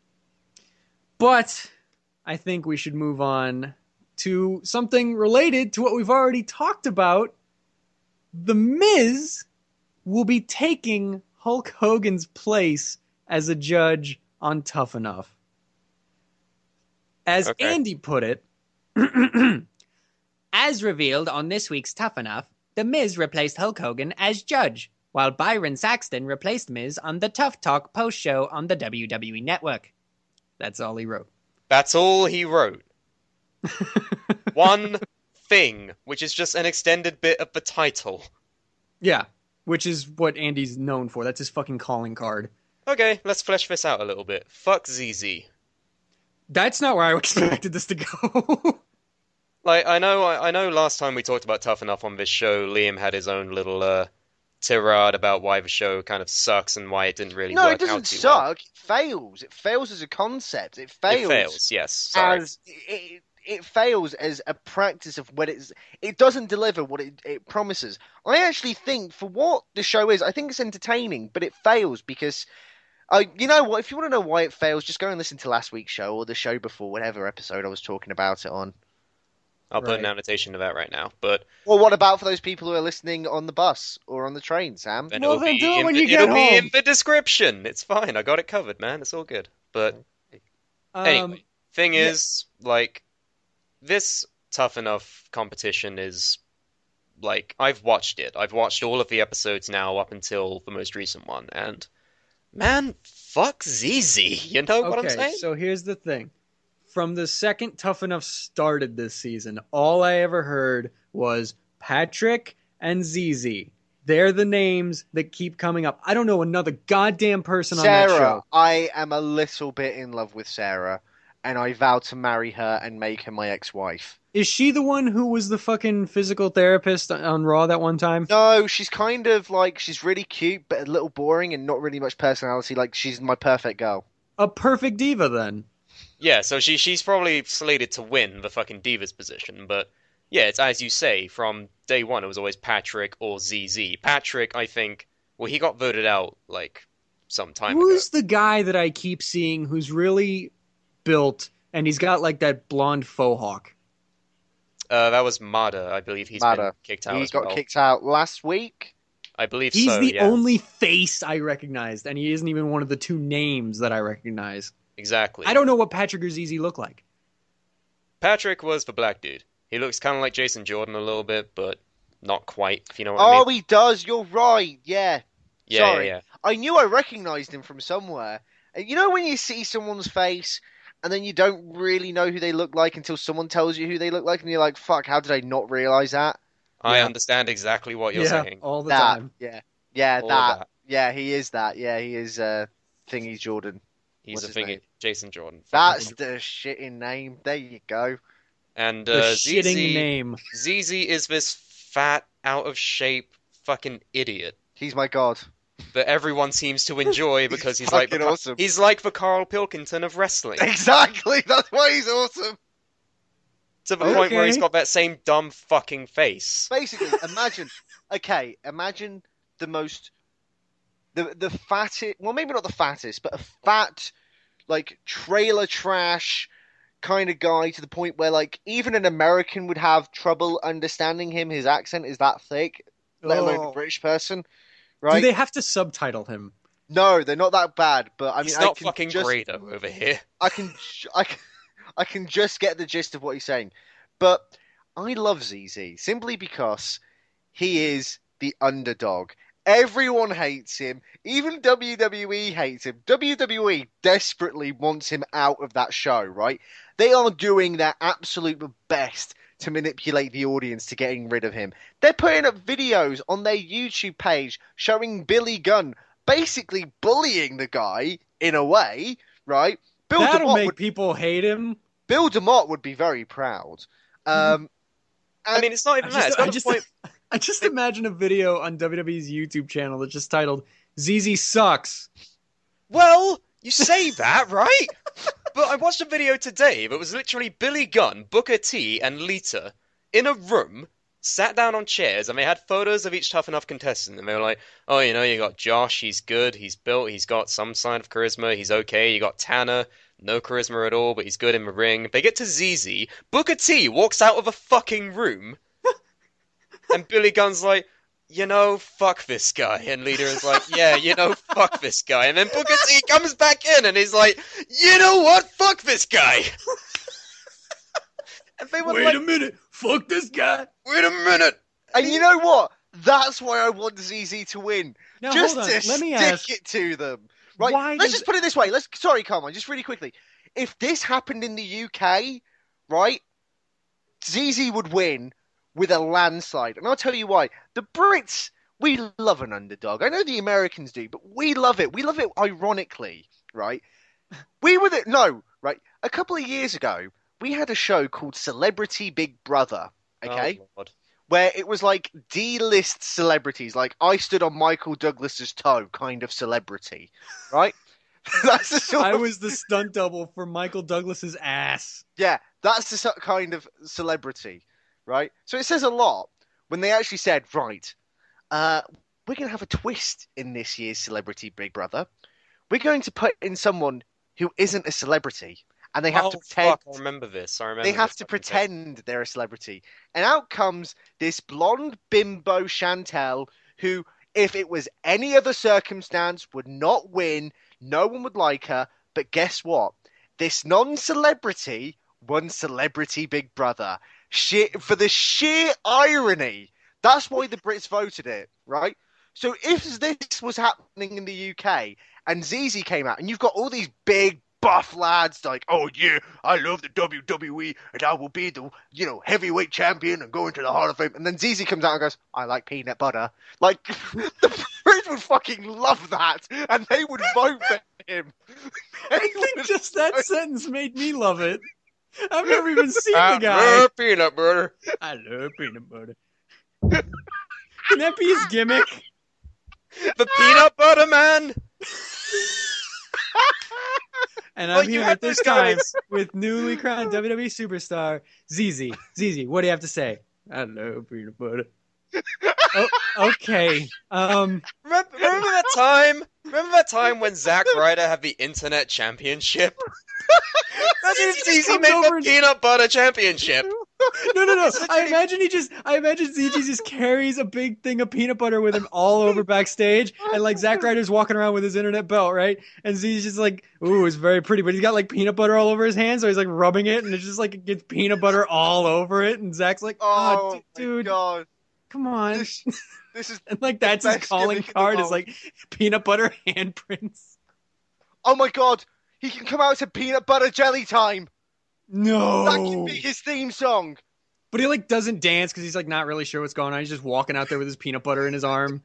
Speaker 4: But I think we should move on to something related to what we've already talked about. The Miz will be taking Hulk Hogan's place as a judge on Tough Enough. As
Speaker 3: Okay.
Speaker 4: Andy put it, as revealed on this week's Tough Enough, The Miz replaced Hulk Hogan as judge, while Byron Saxton replaced Miz on the Tough Talk post show on the W W E Network. That's all he wrote.
Speaker 3: That's all he wrote. One thing, which is just an extended bit of the title.
Speaker 4: Yeah, which is what Andy's known for. That's his fucking calling card.
Speaker 3: Okay, let's flesh this out a little bit. Fuck Z Z.
Speaker 4: That's not where I expected this to go.
Speaker 3: Like, I know, I, I know. Last time we talked about Tough Enough on this show, Liam had his own little uh, tirade about why the show kind of sucks and why it didn't really
Speaker 2: No,
Speaker 3: work
Speaker 2: it doesn't
Speaker 3: out too well.
Speaker 2: suck. It fails. It fails as a concept. It fails.
Speaker 3: It fails, yes. Sorry.
Speaker 2: As it, it fails as a practice of what it's. It doesn't deliver what it, it promises. I actually think for what the show is, I think it's entertaining, but it fails because. Uh, you know what? If you want to know why it fails, just go and listen to last week's show or the show before, whatever episode I was talking about it on.
Speaker 3: I'll put an
Speaker 4: Right.
Speaker 3: annotation to that right now. But
Speaker 2: Well, what about for those people who are listening on the bus or on the train, Sam?
Speaker 3: then
Speaker 4: Well,
Speaker 3: it'll
Speaker 4: then
Speaker 3: be
Speaker 4: do it
Speaker 3: in
Speaker 4: when
Speaker 3: the,
Speaker 4: you get
Speaker 3: it'll be in
Speaker 4: home.
Speaker 3: the description. It's fine. I got it covered, man. It's all good. But
Speaker 4: Um,
Speaker 3: anyway, thing
Speaker 4: yeah.
Speaker 3: is, like, this Tough Enough competition is like I've watched it. I've watched all of the episodes now up until the most recent one, and man, fuck Z Z. You know what I'm
Speaker 4: okay,
Speaker 3: saying?
Speaker 4: so here's the thing. From the second Tough Enough started this season, all I ever heard was Patrick and Z Z. They're the names that keep coming up. I don't know another goddamn person on that
Speaker 2: Sarah,
Speaker 4: show.
Speaker 2: I am a little bit in love with Sarah, and I vow to marry her and make her my ex-wife.
Speaker 4: Is she the one who was the fucking physical therapist on Raw that one time?
Speaker 2: No, she's kind of like, she's really cute, but a little boring and not really much personality. Like, she's my perfect girl.
Speaker 4: A perfect diva, then.
Speaker 3: Yeah, so she she's probably slated to win the fucking Divas position, but yeah, it's as you say, from day one it was always Patrick or Z Z. Patrick, I think, well, he got voted out like some time
Speaker 4: Who's
Speaker 3: ago.
Speaker 4: the guy that I keep seeing who's really built and he's got like that blonde faux hawk?
Speaker 3: Uh, that was Mada, I believe he's been
Speaker 2: Mada.
Speaker 3: kicked out
Speaker 2: He
Speaker 3: as
Speaker 2: got
Speaker 3: well.
Speaker 2: kicked out last week.
Speaker 3: I believe
Speaker 4: He's
Speaker 3: so,
Speaker 4: the
Speaker 3: yeah.
Speaker 4: only face I recognized, and he isn't even one of the two names that I recognize.
Speaker 3: Exactly.
Speaker 4: I don't know what Patrick or Z Z look like.
Speaker 3: Patrick was the black dude. He looks kind of like Jason Jordan a little bit, but not quite, if you know what I
Speaker 2: Oh,
Speaker 3: mean.
Speaker 2: he does. You're right. Yeah.
Speaker 3: Yeah,
Speaker 2: sorry.
Speaker 3: yeah, yeah.
Speaker 2: I knew I recognized him from somewhere. And you know when you see someone's face and then you don't really know who they look like until someone tells you who they look like, and you're like, "Fuck, how did I not realize that?"
Speaker 3: I
Speaker 4: Yeah.
Speaker 3: understand exactly what you're
Speaker 4: yeah,
Speaker 3: saying.
Speaker 4: all the
Speaker 2: that,
Speaker 4: time.
Speaker 2: yeah, yeah,
Speaker 3: All
Speaker 2: that.
Speaker 3: of that.
Speaker 2: yeah. He is that. Yeah, he is. Uh, Thingy Jordan.
Speaker 3: He's
Speaker 2: What's
Speaker 3: a
Speaker 2: his
Speaker 3: thing,
Speaker 2: name?
Speaker 3: Jason Jordan.
Speaker 2: That's the shitting name. There you go.
Speaker 3: And
Speaker 4: The
Speaker 3: uh,
Speaker 4: shitting
Speaker 3: Z Z,
Speaker 4: name.
Speaker 3: Z Z is this fat, out of shape, fucking idiot
Speaker 2: He's my god.
Speaker 3: that everyone seems to enjoy because he's, like the,
Speaker 2: fucking awesome.
Speaker 3: he's like the Carl Pilkington of wrestling,
Speaker 2: Exactly. That's why he's awesome.
Speaker 3: to the point where he's
Speaker 4: Okay.
Speaker 3: got that same dumb fucking face.
Speaker 2: Basically, imagine. Okay, imagine the most, the the fattest. Well, maybe not the fattest, but a fat, like trailer trash kind of guy to the point where like even an American would have trouble understanding him. His accent is that thick, let alone a
Speaker 4: Oh.
Speaker 2: British person,
Speaker 4: Do
Speaker 2: right?
Speaker 4: they have to subtitle him?
Speaker 2: No, they're not that bad. But I mean,
Speaker 3: he's
Speaker 2: I
Speaker 3: not
Speaker 2: can
Speaker 3: fucking
Speaker 2: just,
Speaker 3: Grado over here.
Speaker 2: I can, I can, I can just get the gist of what he's saying. But I love Z Z simply because he is the underdog. Everyone hates him. Even W W E hates him. W W E desperately wants him out of that show, right? They are doing their absolute best to manipulate the audience to getting rid of him. They're putting up videos on their YouTube page showing Billy Gunn basically bullying the guy in a way, right? Bill
Speaker 4: That'll
Speaker 2: DeMott
Speaker 4: make
Speaker 2: would,
Speaker 4: people hate him.
Speaker 2: Bill DeMott would be very proud. Um,
Speaker 3: I mean, it's not
Speaker 4: I
Speaker 3: even that.
Speaker 4: just,
Speaker 3: It's
Speaker 4: I
Speaker 3: not the
Speaker 4: just,
Speaker 3: point.
Speaker 4: I just imagine a video on W W E's YouTube channel that's just titled "Z Z sucks."
Speaker 3: Well, you say that, right? But I watched a video today that was literally Billy Gunn, Booker T, and Lita in a room, sat down on chairs, and they had photos of each Tough Enough contestant. And they were like, oh, you know, you got Josh, he's good, he's built, he's got some sign of charisma, he's okay. You got Tanner, no charisma at all, but he's good in the ring. They get to Z Z. Booker T walks out of a fucking room, and Billy Gunn's like, you know, fuck this guy. And Lita is like, yeah, you know, fuck this guy. And then Booker T comes back in and he's like, you know what? Fuck this guy. And they were
Speaker 4: Wait
Speaker 3: like,
Speaker 4: a minute, fuck this guy.
Speaker 3: wait a minute.
Speaker 2: and you know what? That's why I want Z Z to win.
Speaker 4: Now
Speaker 2: just
Speaker 4: hold on,
Speaker 2: to
Speaker 4: let me
Speaker 2: stick
Speaker 4: ask.
Speaker 2: it to them. Right?
Speaker 4: Why
Speaker 2: Let's
Speaker 4: does-
Speaker 2: just put it this way. Let's sorry, come on, just really quickly. If this happened in the U K, right, Z Z would win with a landslide. And I'll tell you why. The Brits, we love an underdog. I know the Americans do, but we love it. We love it ironically, right? We were the, no, right? A couple of years ago, we had a show called Celebrity Big Brother, okay?
Speaker 3: Oh, Lord.
Speaker 2: Where it was like D-list celebrities, like I stood on Michael Douglas's toe kind of celebrity, right? That's the sort
Speaker 4: I
Speaker 2: of,
Speaker 4: was the stunt double for Michael Douglas's ass.
Speaker 2: yeah, that's the so- kind of celebrity, right? So it says a lot when they actually said, right, uh, we're going to have a twist in this year's Celebrity Big Brother. We're going to put in someone who isn't a celebrity, and they have
Speaker 3: oh,
Speaker 2: to pretend.
Speaker 3: fuck, I remember this. I remember
Speaker 2: They have
Speaker 3: this
Speaker 2: to
Speaker 3: fucking thing.
Speaker 2: pretend they're a celebrity. And out comes this blonde bimbo Chantel, who, if it was any other circumstance, would not win. No one would like her. But guess what? This non-celebrity won Celebrity Big Brother. Sheer, for the sheer irony. That's why the Brits voted it, right? So if this was happening in the U K and Z Z came out and you've got all these big buff lads like, oh yeah, I love the W W E and I will be the, you know, heavyweight champion and go into the Hall of Fame. And then Z Z comes out and goes, I like peanut butter. Like, the Brits would fucking love that and they would vote for him.
Speaker 4: I
Speaker 2: They
Speaker 4: think
Speaker 2: would-
Speaker 4: just that sentence made me love it. I've never even seen
Speaker 3: I
Speaker 4: the guy.
Speaker 3: love peanut butter.
Speaker 4: I love peanut butter. Can that be his gimmick?
Speaker 3: The peanut butter man.
Speaker 4: And
Speaker 3: Well,
Speaker 4: I'm
Speaker 3: you
Speaker 4: here
Speaker 3: had
Speaker 4: at this
Speaker 3: those
Speaker 4: time
Speaker 3: guys.
Speaker 4: with newly crowned W W E superstar Z Z. Z Z, what do you have to say? I love peanut butter. Oh, okay. Um,
Speaker 3: Remember, remember that time? Remember that time when Zack Ryder had the Internet Championship? Imagine if
Speaker 4: Z Z
Speaker 3: Z Z
Speaker 4: comes
Speaker 3: made
Speaker 4: over
Speaker 3: the
Speaker 4: and-
Speaker 3: Peanut Butter Championship.
Speaker 4: no, no, no. I
Speaker 3: Essentially-
Speaker 4: imagine he just, I imagine Z Z just carries a big thing of peanut butter with him all over backstage, and like Zack Ryder's walking around with his internet belt, right? And Z's just like, ooh, it's very pretty, but he's got like peanut butter all over his hand, so he's like rubbing it, and it's just like it gets peanut butter all over it, and Zack's like, oh,
Speaker 2: Oh,
Speaker 4: d-
Speaker 2: my
Speaker 4: dude,
Speaker 2: God.
Speaker 4: come on.
Speaker 2: This, this is,
Speaker 4: And like that's his
Speaker 2: best
Speaker 4: calling
Speaker 2: gimmick in the
Speaker 4: card is
Speaker 2: world.
Speaker 4: like peanut butter handprints.
Speaker 2: oh my God. He can come out to peanut butter jelly time.
Speaker 4: No.
Speaker 2: That can be his theme song.
Speaker 4: But he like doesn't dance because he's like not really sure what's going on. He's just walking out there with his peanut butter in his arm.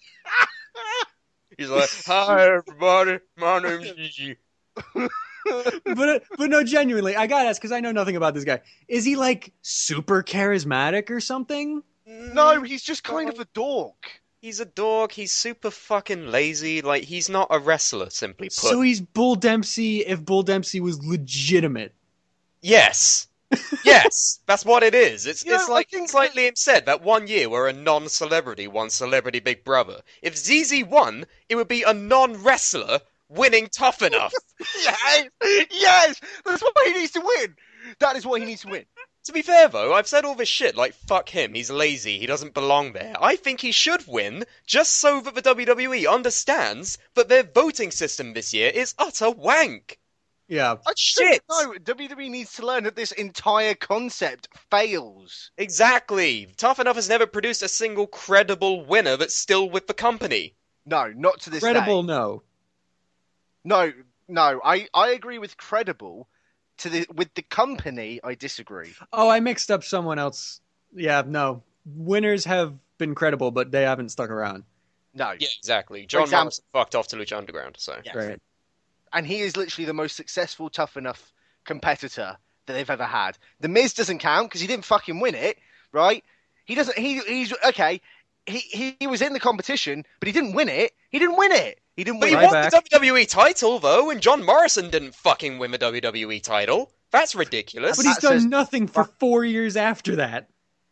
Speaker 3: He's like, hi everybody, my name's Gigi.
Speaker 4: but uh, but no, genuinely, I gotta ask because I know nothing about this guy. Is he like super charismatic or something?
Speaker 2: No, he's just kind of a dork.
Speaker 3: He's a dog, he's super fucking lazy, like, he's not a wrestler, simply put.
Speaker 4: So he's Bull Dempsey if Bull Dempsey was legitimate.
Speaker 3: Yes. Yes, that's what it is. It's
Speaker 2: You know,
Speaker 3: it's
Speaker 2: I
Speaker 3: like
Speaker 2: think
Speaker 3: it's like Liam said, that one year where a non-celebrity won Celebrity Big Brother. If Z Z won, it would be a non-wrestler winning Tough Enough.
Speaker 2: Yes, yes, that's what he needs to win. That is what he needs to win.
Speaker 3: To be fair though, I've said all this shit like fuck him, he's lazy, he doesn't belong there. I think he should win, just so that the W W E understands that their voting system this year is utter wank.
Speaker 4: Yeah.
Speaker 2: I
Speaker 3: Shit.
Speaker 2: No, W W E needs to learn that this entire concept fails.
Speaker 3: Exactly. Tough Enough has never produced a single credible winner that's still with the company.
Speaker 2: No, not to this
Speaker 4: Credible,
Speaker 2: day.
Speaker 4: no.
Speaker 2: No, no, I, I agree with credible. To the with the company, I disagree.
Speaker 4: Oh, I mixed up someone else. Yeah, no. Winners have been credible, but they haven't stuck around.
Speaker 2: No.
Speaker 3: Yeah, exactly. John
Speaker 2: example-
Speaker 3: Morrison fucked off to Lucha Underground, so.
Speaker 2: Yes.
Speaker 4: Right.
Speaker 2: And he is literally the most successful, tough enough competitor that they've ever had. The Miz doesn't count because he didn't fucking win it, right? He doesn't. He he's okay. He, he he was in the competition, but he didn't win it. He didn't win it. He didn't
Speaker 3: But
Speaker 2: win
Speaker 3: he
Speaker 2: it.
Speaker 3: won
Speaker 4: Ryback.
Speaker 3: the W W E title, though, and John Morrison didn't fucking win the W W E title. That's ridiculous.
Speaker 4: But he's
Speaker 2: That
Speaker 4: done
Speaker 2: says-
Speaker 4: nothing for four years after that.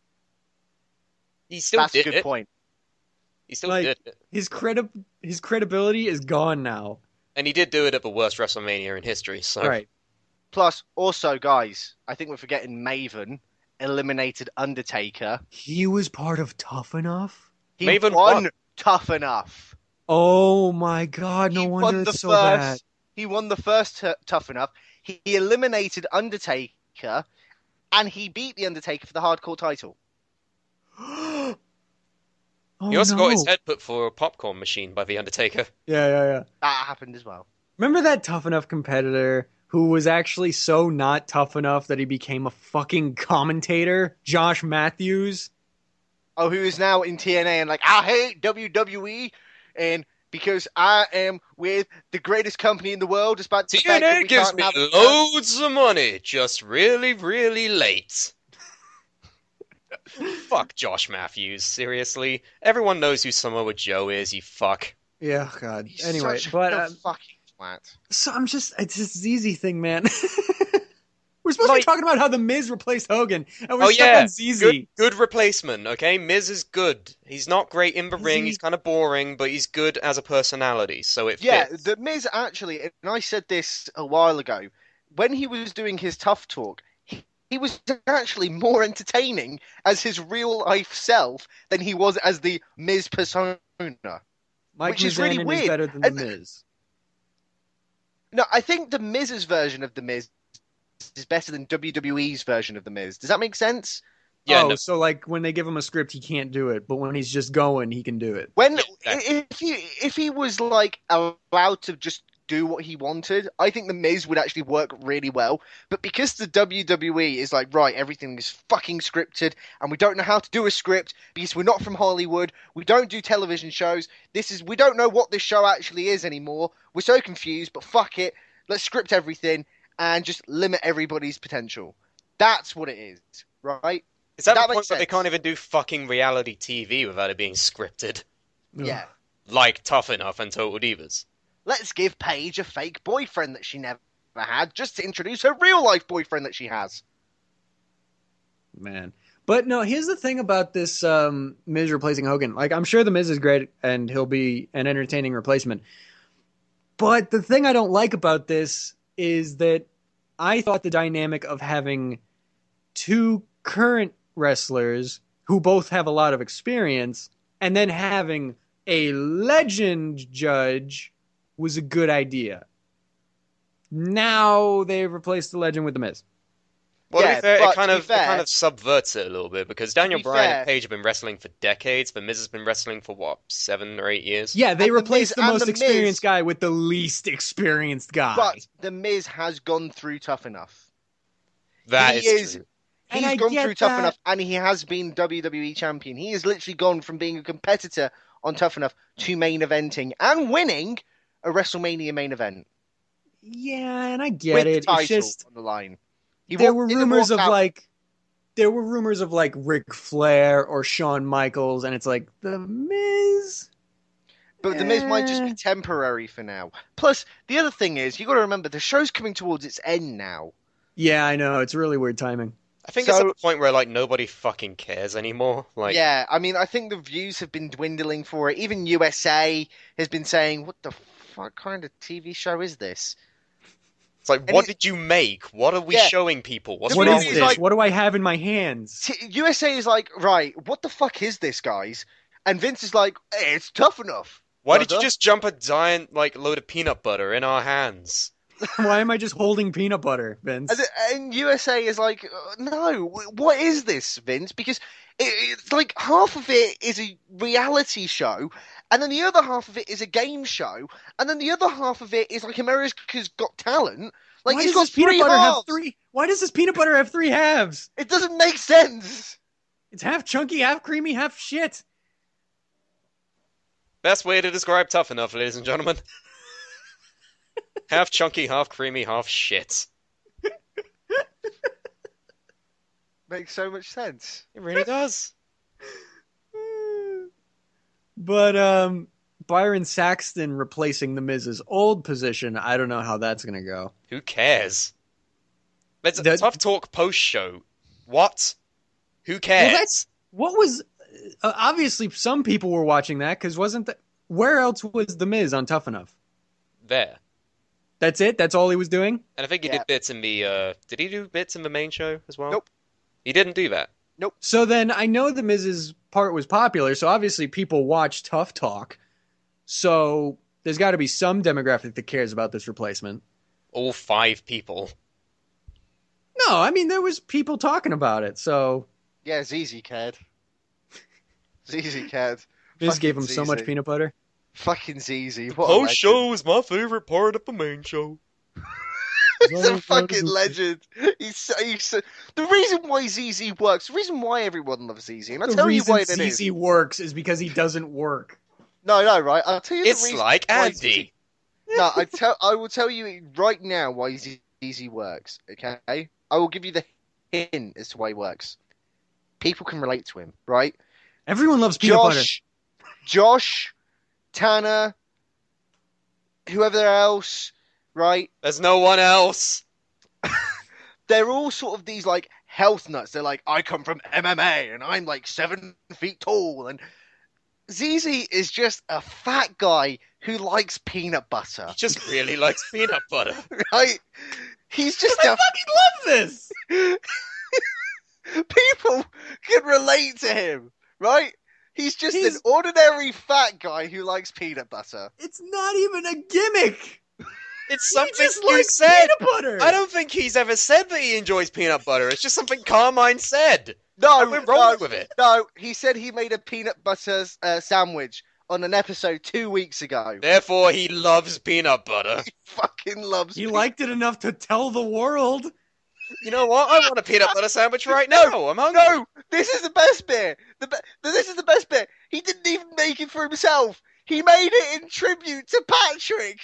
Speaker 3: He still
Speaker 2: That's a
Speaker 3: did
Speaker 2: good
Speaker 3: it.
Speaker 2: point.
Speaker 3: He still
Speaker 4: Like-
Speaker 3: did it.
Speaker 4: His credi- his credibility is gone now.
Speaker 3: And he did do it at the worst WrestleMania in history, so.
Speaker 4: Right.
Speaker 2: Plus, also, guys, I think we're forgetting Maven eliminated Undertaker.
Speaker 4: He was part of Tough Enough?
Speaker 2: He
Speaker 3: Maven
Speaker 2: won
Speaker 3: won.
Speaker 2: Tough Enough.
Speaker 4: Oh my god, no
Speaker 2: he
Speaker 4: wonder
Speaker 2: won the
Speaker 4: it's so
Speaker 2: first.
Speaker 4: bad.
Speaker 2: He won the first t- Tough Enough. He, he eliminated Undertaker, and he beat the Undertaker for the Hardcore title.
Speaker 4: oh,
Speaker 3: He also
Speaker 4: no.
Speaker 3: got his head put for a popcorn machine by The Undertaker.
Speaker 4: Yeah, yeah, yeah.
Speaker 2: That happened as well.
Speaker 4: Remember that Tough Enough competitor who was actually so not tough enough that he became a fucking commentator? Josh Matthews?
Speaker 2: Oh, who is now in T N A and like, I hate W W E, and because I am with the greatest company in the world, despite the fact that
Speaker 3: T N A
Speaker 2: we
Speaker 3: gives
Speaker 2: can't
Speaker 3: me
Speaker 2: have a-
Speaker 3: loads of money, just really, really late. Fuck Josh Matthews, seriously. Everyone knows who Samoa Joe is, you fuck.
Speaker 4: Yeah, god.
Speaker 2: He's
Speaker 4: Anyway,
Speaker 2: such
Speaker 4: but
Speaker 2: a
Speaker 4: uh,
Speaker 2: fucking twat.
Speaker 4: so I'm just it's this Z Z thing, man. We're supposed to
Speaker 3: Like-
Speaker 4: be talking about how the Miz replaced Hogan, and we're
Speaker 3: Oh
Speaker 4: stuck
Speaker 3: yeah,
Speaker 4: on Z Z.
Speaker 3: good, good replacement, okay? Miz is good. He's not great in the
Speaker 4: Is
Speaker 3: ring,
Speaker 4: he-
Speaker 3: he's kind of boring, but he's good as a personality, so it
Speaker 2: Yeah,
Speaker 3: fits.
Speaker 2: the Miz actually, and I said this a while ago, when he was doing his tough talk, he, he was actually more entertaining as his real life self than he was as the Miz persona.
Speaker 4: Mike
Speaker 2: which is really
Speaker 4: Mizanin
Speaker 2: weird.
Speaker 4: is better than the
Speaker 2: And-
Speaker 4: Miz.
Speaker 2: No, I think the Miz's version of the Miz is better than W W E's version of the Miz. Does that make sense?
Speaker 3: Yeah,
Speaker 4: oh,
Speaker 3: no,
Speaker 4: so like when they give him a script, he can't do it, but when he's just going, he can do it.
Speaker 2: When
Speaker 3: Yeah, exactly.
Speaker 2: if he if he was like allowed to just do what he wanted, I think the Miz would actually work really well. But because the W W E is like, right, everything is fucking scripted, and we don't know how to do a script because we're not from Hollywood, we don't do television shows. This is we don't know what this show actually is anymore. We're so confused, but fuck it, let's script everything and just limit everybody's potential. That's what it is, right?
Speaker 3: is that,
Speaker 2: that
Speaker 3: the
Speaker 2: makes
Speaker 3: point where they
Speaker 2: sense.
Speaker 3: can't even do fucking reality T V without it being scripted?
Speaker 4: Ugh.
Speaker 2: Yeah.
Speaker 3: Like Tough Enough and Total Divas.
Speaker 2: Let's give Paige a fake boyfriend that she never had, just to introduce her real life boyfriend that she has.
Speaker 4: Man. But no, here's the thing about this um, Miz replacing Hogan. Like, I'm sure the Miz is great and he'll be an entertaining replacement. But the thing I don't like about this is that I thought the dynamic of having two current wrestlers who both have a lot of experience and then having a legend judge was a good idea. Now they've replaced the legend with the Miz.
Speaker 3: Well, to
Speaker 2: Yeah,
Speaker 3: be fair,
Speaker 2: but
Speaker 3: it kind
Speaker 2: to be
Speaker 3: of
Speaker 2: fair-
Speaker 3: it kind of subverts it a little bit because Daniel
Speaker 2: be
Speaker 3: Bryan
Speaker 2: fair-
Speaker 3: and Paige have been wrestling for decades, but Miz has been wrestling for what, seven or eight years?
Speaker 4: Yeah, they
Speaker 2: And The
Speaker 4: replaced
Speaker 2: Miz-
Speaker 4: the,
Speaker 2: and
Speaker 4: most
Speaker 2: The Miz-
Speaker 4: experienced guy with the least experienced guy.
Speaker 2: But the Miz has gone through tough enough.
Speaker 3: that
Speaker 2: he
Speaker 3: is,
Speaker 2: is-
Speaker 3: true.
Speaker 4: And
Speaker 2: He's
Speaker 4: I
Speaker 2: gone
Speaker 4: get
Speaker 2: through tough
Speaker 4: that.
Speaker 2: enough, and he has been W W E champion. He has literally gone from being a competitor on Tough Enough to main eventing and winning a WrestleMania main event
Speaker 4: Yeah, and I get
Speaker 2: with
Speaker 4: it.
Speaker 2: the title
Speaker 4: It's just
Speaker 2: on the line. He
Speaker 4: there
Speaker 2: walked-
Speaker 4: were
Speaker 2: didn't
Speaker 4: rumors
Speaker 2: walk
Speaker 4: of
Speaker 2: out-
Speaker 4: like there were rumors of like Ric Flair or Shawn Michaels, and it's like the Miz.
Speaker 2: But the Miz might just
Speaker 4: Eh.
Speaker 2: be temporary for now. Plus, the other thing is, you got to remember the show's coming towards its end now.
Speaker 4: Yeah, I know it's really weird timing.
Speaker 3: I think it's
Speaker 2: So-
Speaker 3: at the point where like nobody fucking cares anymore. Like,
Speaker 2: yeah, I mean, I think the views have been dwindling for it. Even U S A has been saying, "What the fuck kind of T V show is this?"
Speaker 3: it's like,
Speaker 2: and
Speaker 3: what
Speaker 2: it-
Speaker 3: did you make? What are we
Speaker 2: Yeah.
Speaker 3: showing people? What's
Speaker 2: The
Speaker 4: What
Speaker 3: wrong
Speaker 4: is
Speaker 2: movie
Speaker 3: with
Speaker 2: is
Speaker 4: this?
Speaker 2: like-
Speaker 3: you?
Speaker 4: What do I have in my hands?
Speaker 2: T- U S A is like, "Right, what the fuck is this, guys?" And Vince is like, hey, "It's tough enough."
Speaker 3: Why did you
Speaker 2: brother.
Speaker 3: just jump a giant like load of peanut butter in our hands?
Speaker 4: Why am I just holding peanut butter, Vince?
Speaker 2: And, and U S A is like, uh, no, what is this, Vince? Because it, it's like half of it is a reality show, and then the other half of it is a game show, and then the other half of it is like America's Got Talent. Like
Speaker 4: Why
Speaker 2: it's
Speaker 4: does
Speaker 2: got
Speaker 4: this peanut
Speaker 2: three
Speaker 4: butter have
Speaker 2: halves.
Speaker 4: three? Why does this peanut butter have three halves?
Speaker 2: It doesn't make sense.
Speaker 4: It's half chunky, half creamy, half shit.
Speaker 3: Best way to describe Tough Enough, ladies and gentlemen. Half chunky, half creamy, half shit.
Speaker 2: Makes so much sense.
Speaker 3: It really does.
Speaker 4: But um, Byron Saxton replacing The Miz's old position, I don't know how that's going to go.
Speaker 3: Who cares? It's a
Speaker 4: The-
Speaker 3: Tough Talk post-show. What? Who cares?
Speaker 4: Well, that's what was uh, obviously some people were watching that because wasn't that where else was The Miz on Tough Enough?
Speaker 3: There.
Speaker 4: That's it. That's all he was doing.
Speaker 3: And I think he
Speaker 2: Yeah.
Speaker 3: did bits in the, uh... Did he do bits in the main show as well?
Speaker 2: Nope.
Speaker 3: He didn't do that.
Speaker 4: So then I know The Miz's part was popular, so obviously people watch Tough Talk. So there's got to be some demographic that cares about this replacement.
Speaker 3: All five people.
Speaker 4: No, I mean there was people talking about it. So
Speaker 2: Yeah, Z Z cared. Z Z cared.
Speaker 4: Miz
Speaker 2: Fucking
Speaker 4: gave him so much
Speaker 2: Z Z.
Speaker 4: peanut butter.
Speaker 2: Fucking Z Z. What a legend.
Speaker 3: Post-show is my favorite part of the main show.
Speaker 2: He's a fucking legend. He's so, he's so, the reason why Z Z works, the reason why everyone loves Z Z, and I'll
Speaker 4: The
Speaker 2: tell you
Speaker 4: reason
Speaker 2: why it
Speaker 4: Z
Speaker 2: is.
Speaker 4: Z works is because he doesn't work.
Speaker 2: No, no, right. I'll tell you the
Speaker 3: It's
Speaker 2: reason
Speaker 3: like
Speaker 2: why
Speaker 3: Andy.
Speaker 2: Z Z No, I tell I will tell you right now why Z Z works. Okay, I will give you the hint as to why he works. People can relate to him, right?
Speaker 4: Everyone loves peanut butter.
Speaker 2: Josh, Josh, Tanner, whoever else, right?
Speaker 3: There's no one else.
Speaker 2: They're all sort of these like health nuts. They're like, I come from M M A and I'm like seven feet tall. And Z Z is just a fat guy who likes peanut butter,
Speaker 3: He just really likes peanut butter.
Speaker 2: right? He's just
Speaker 4: I
Speaker 2: a
Speaker 4: fucking love this.
Speaker 2: people can relate to him, right? He's just
Speaker 4: He's-
Speaker 2: an ordinary fat guy who likes peanut butter.
Speaker 4: It's not even a gimmick.
Speaker 3: It's
Speaker 4: He
Speaker 3: something
Speaker 4: just
Speaker 3: you
Speaker 4: likes
Speaker 3: said.
Speaker 4: peanut butter.
Speaker 3: I don't think he's ever said that he enjoys peanut butter. It's just something Carmine said.
Speaker 2: No,
Speaker 3: And we're rolling
Speaker 2: no,
Speaker 3: with it.
Speaker 2: no. He said he made a peanut butter uh, sandwich on an episode two weeks ago.
Speaker 3: Therefore, he loves peanut butter.
Speaker 2: He fucking loves.
Speaker 4: He
Speaker 2: peanut-
Speaker 4: liked it enough to tell the world.
Speaker 3: You know what? I want a peanut butter sandwich right now. I'm hungry.
Speaker 2: No, this is the best bit. The be- this is the best bit. He didn't even make it for himself. He made it in tribute to Patrick.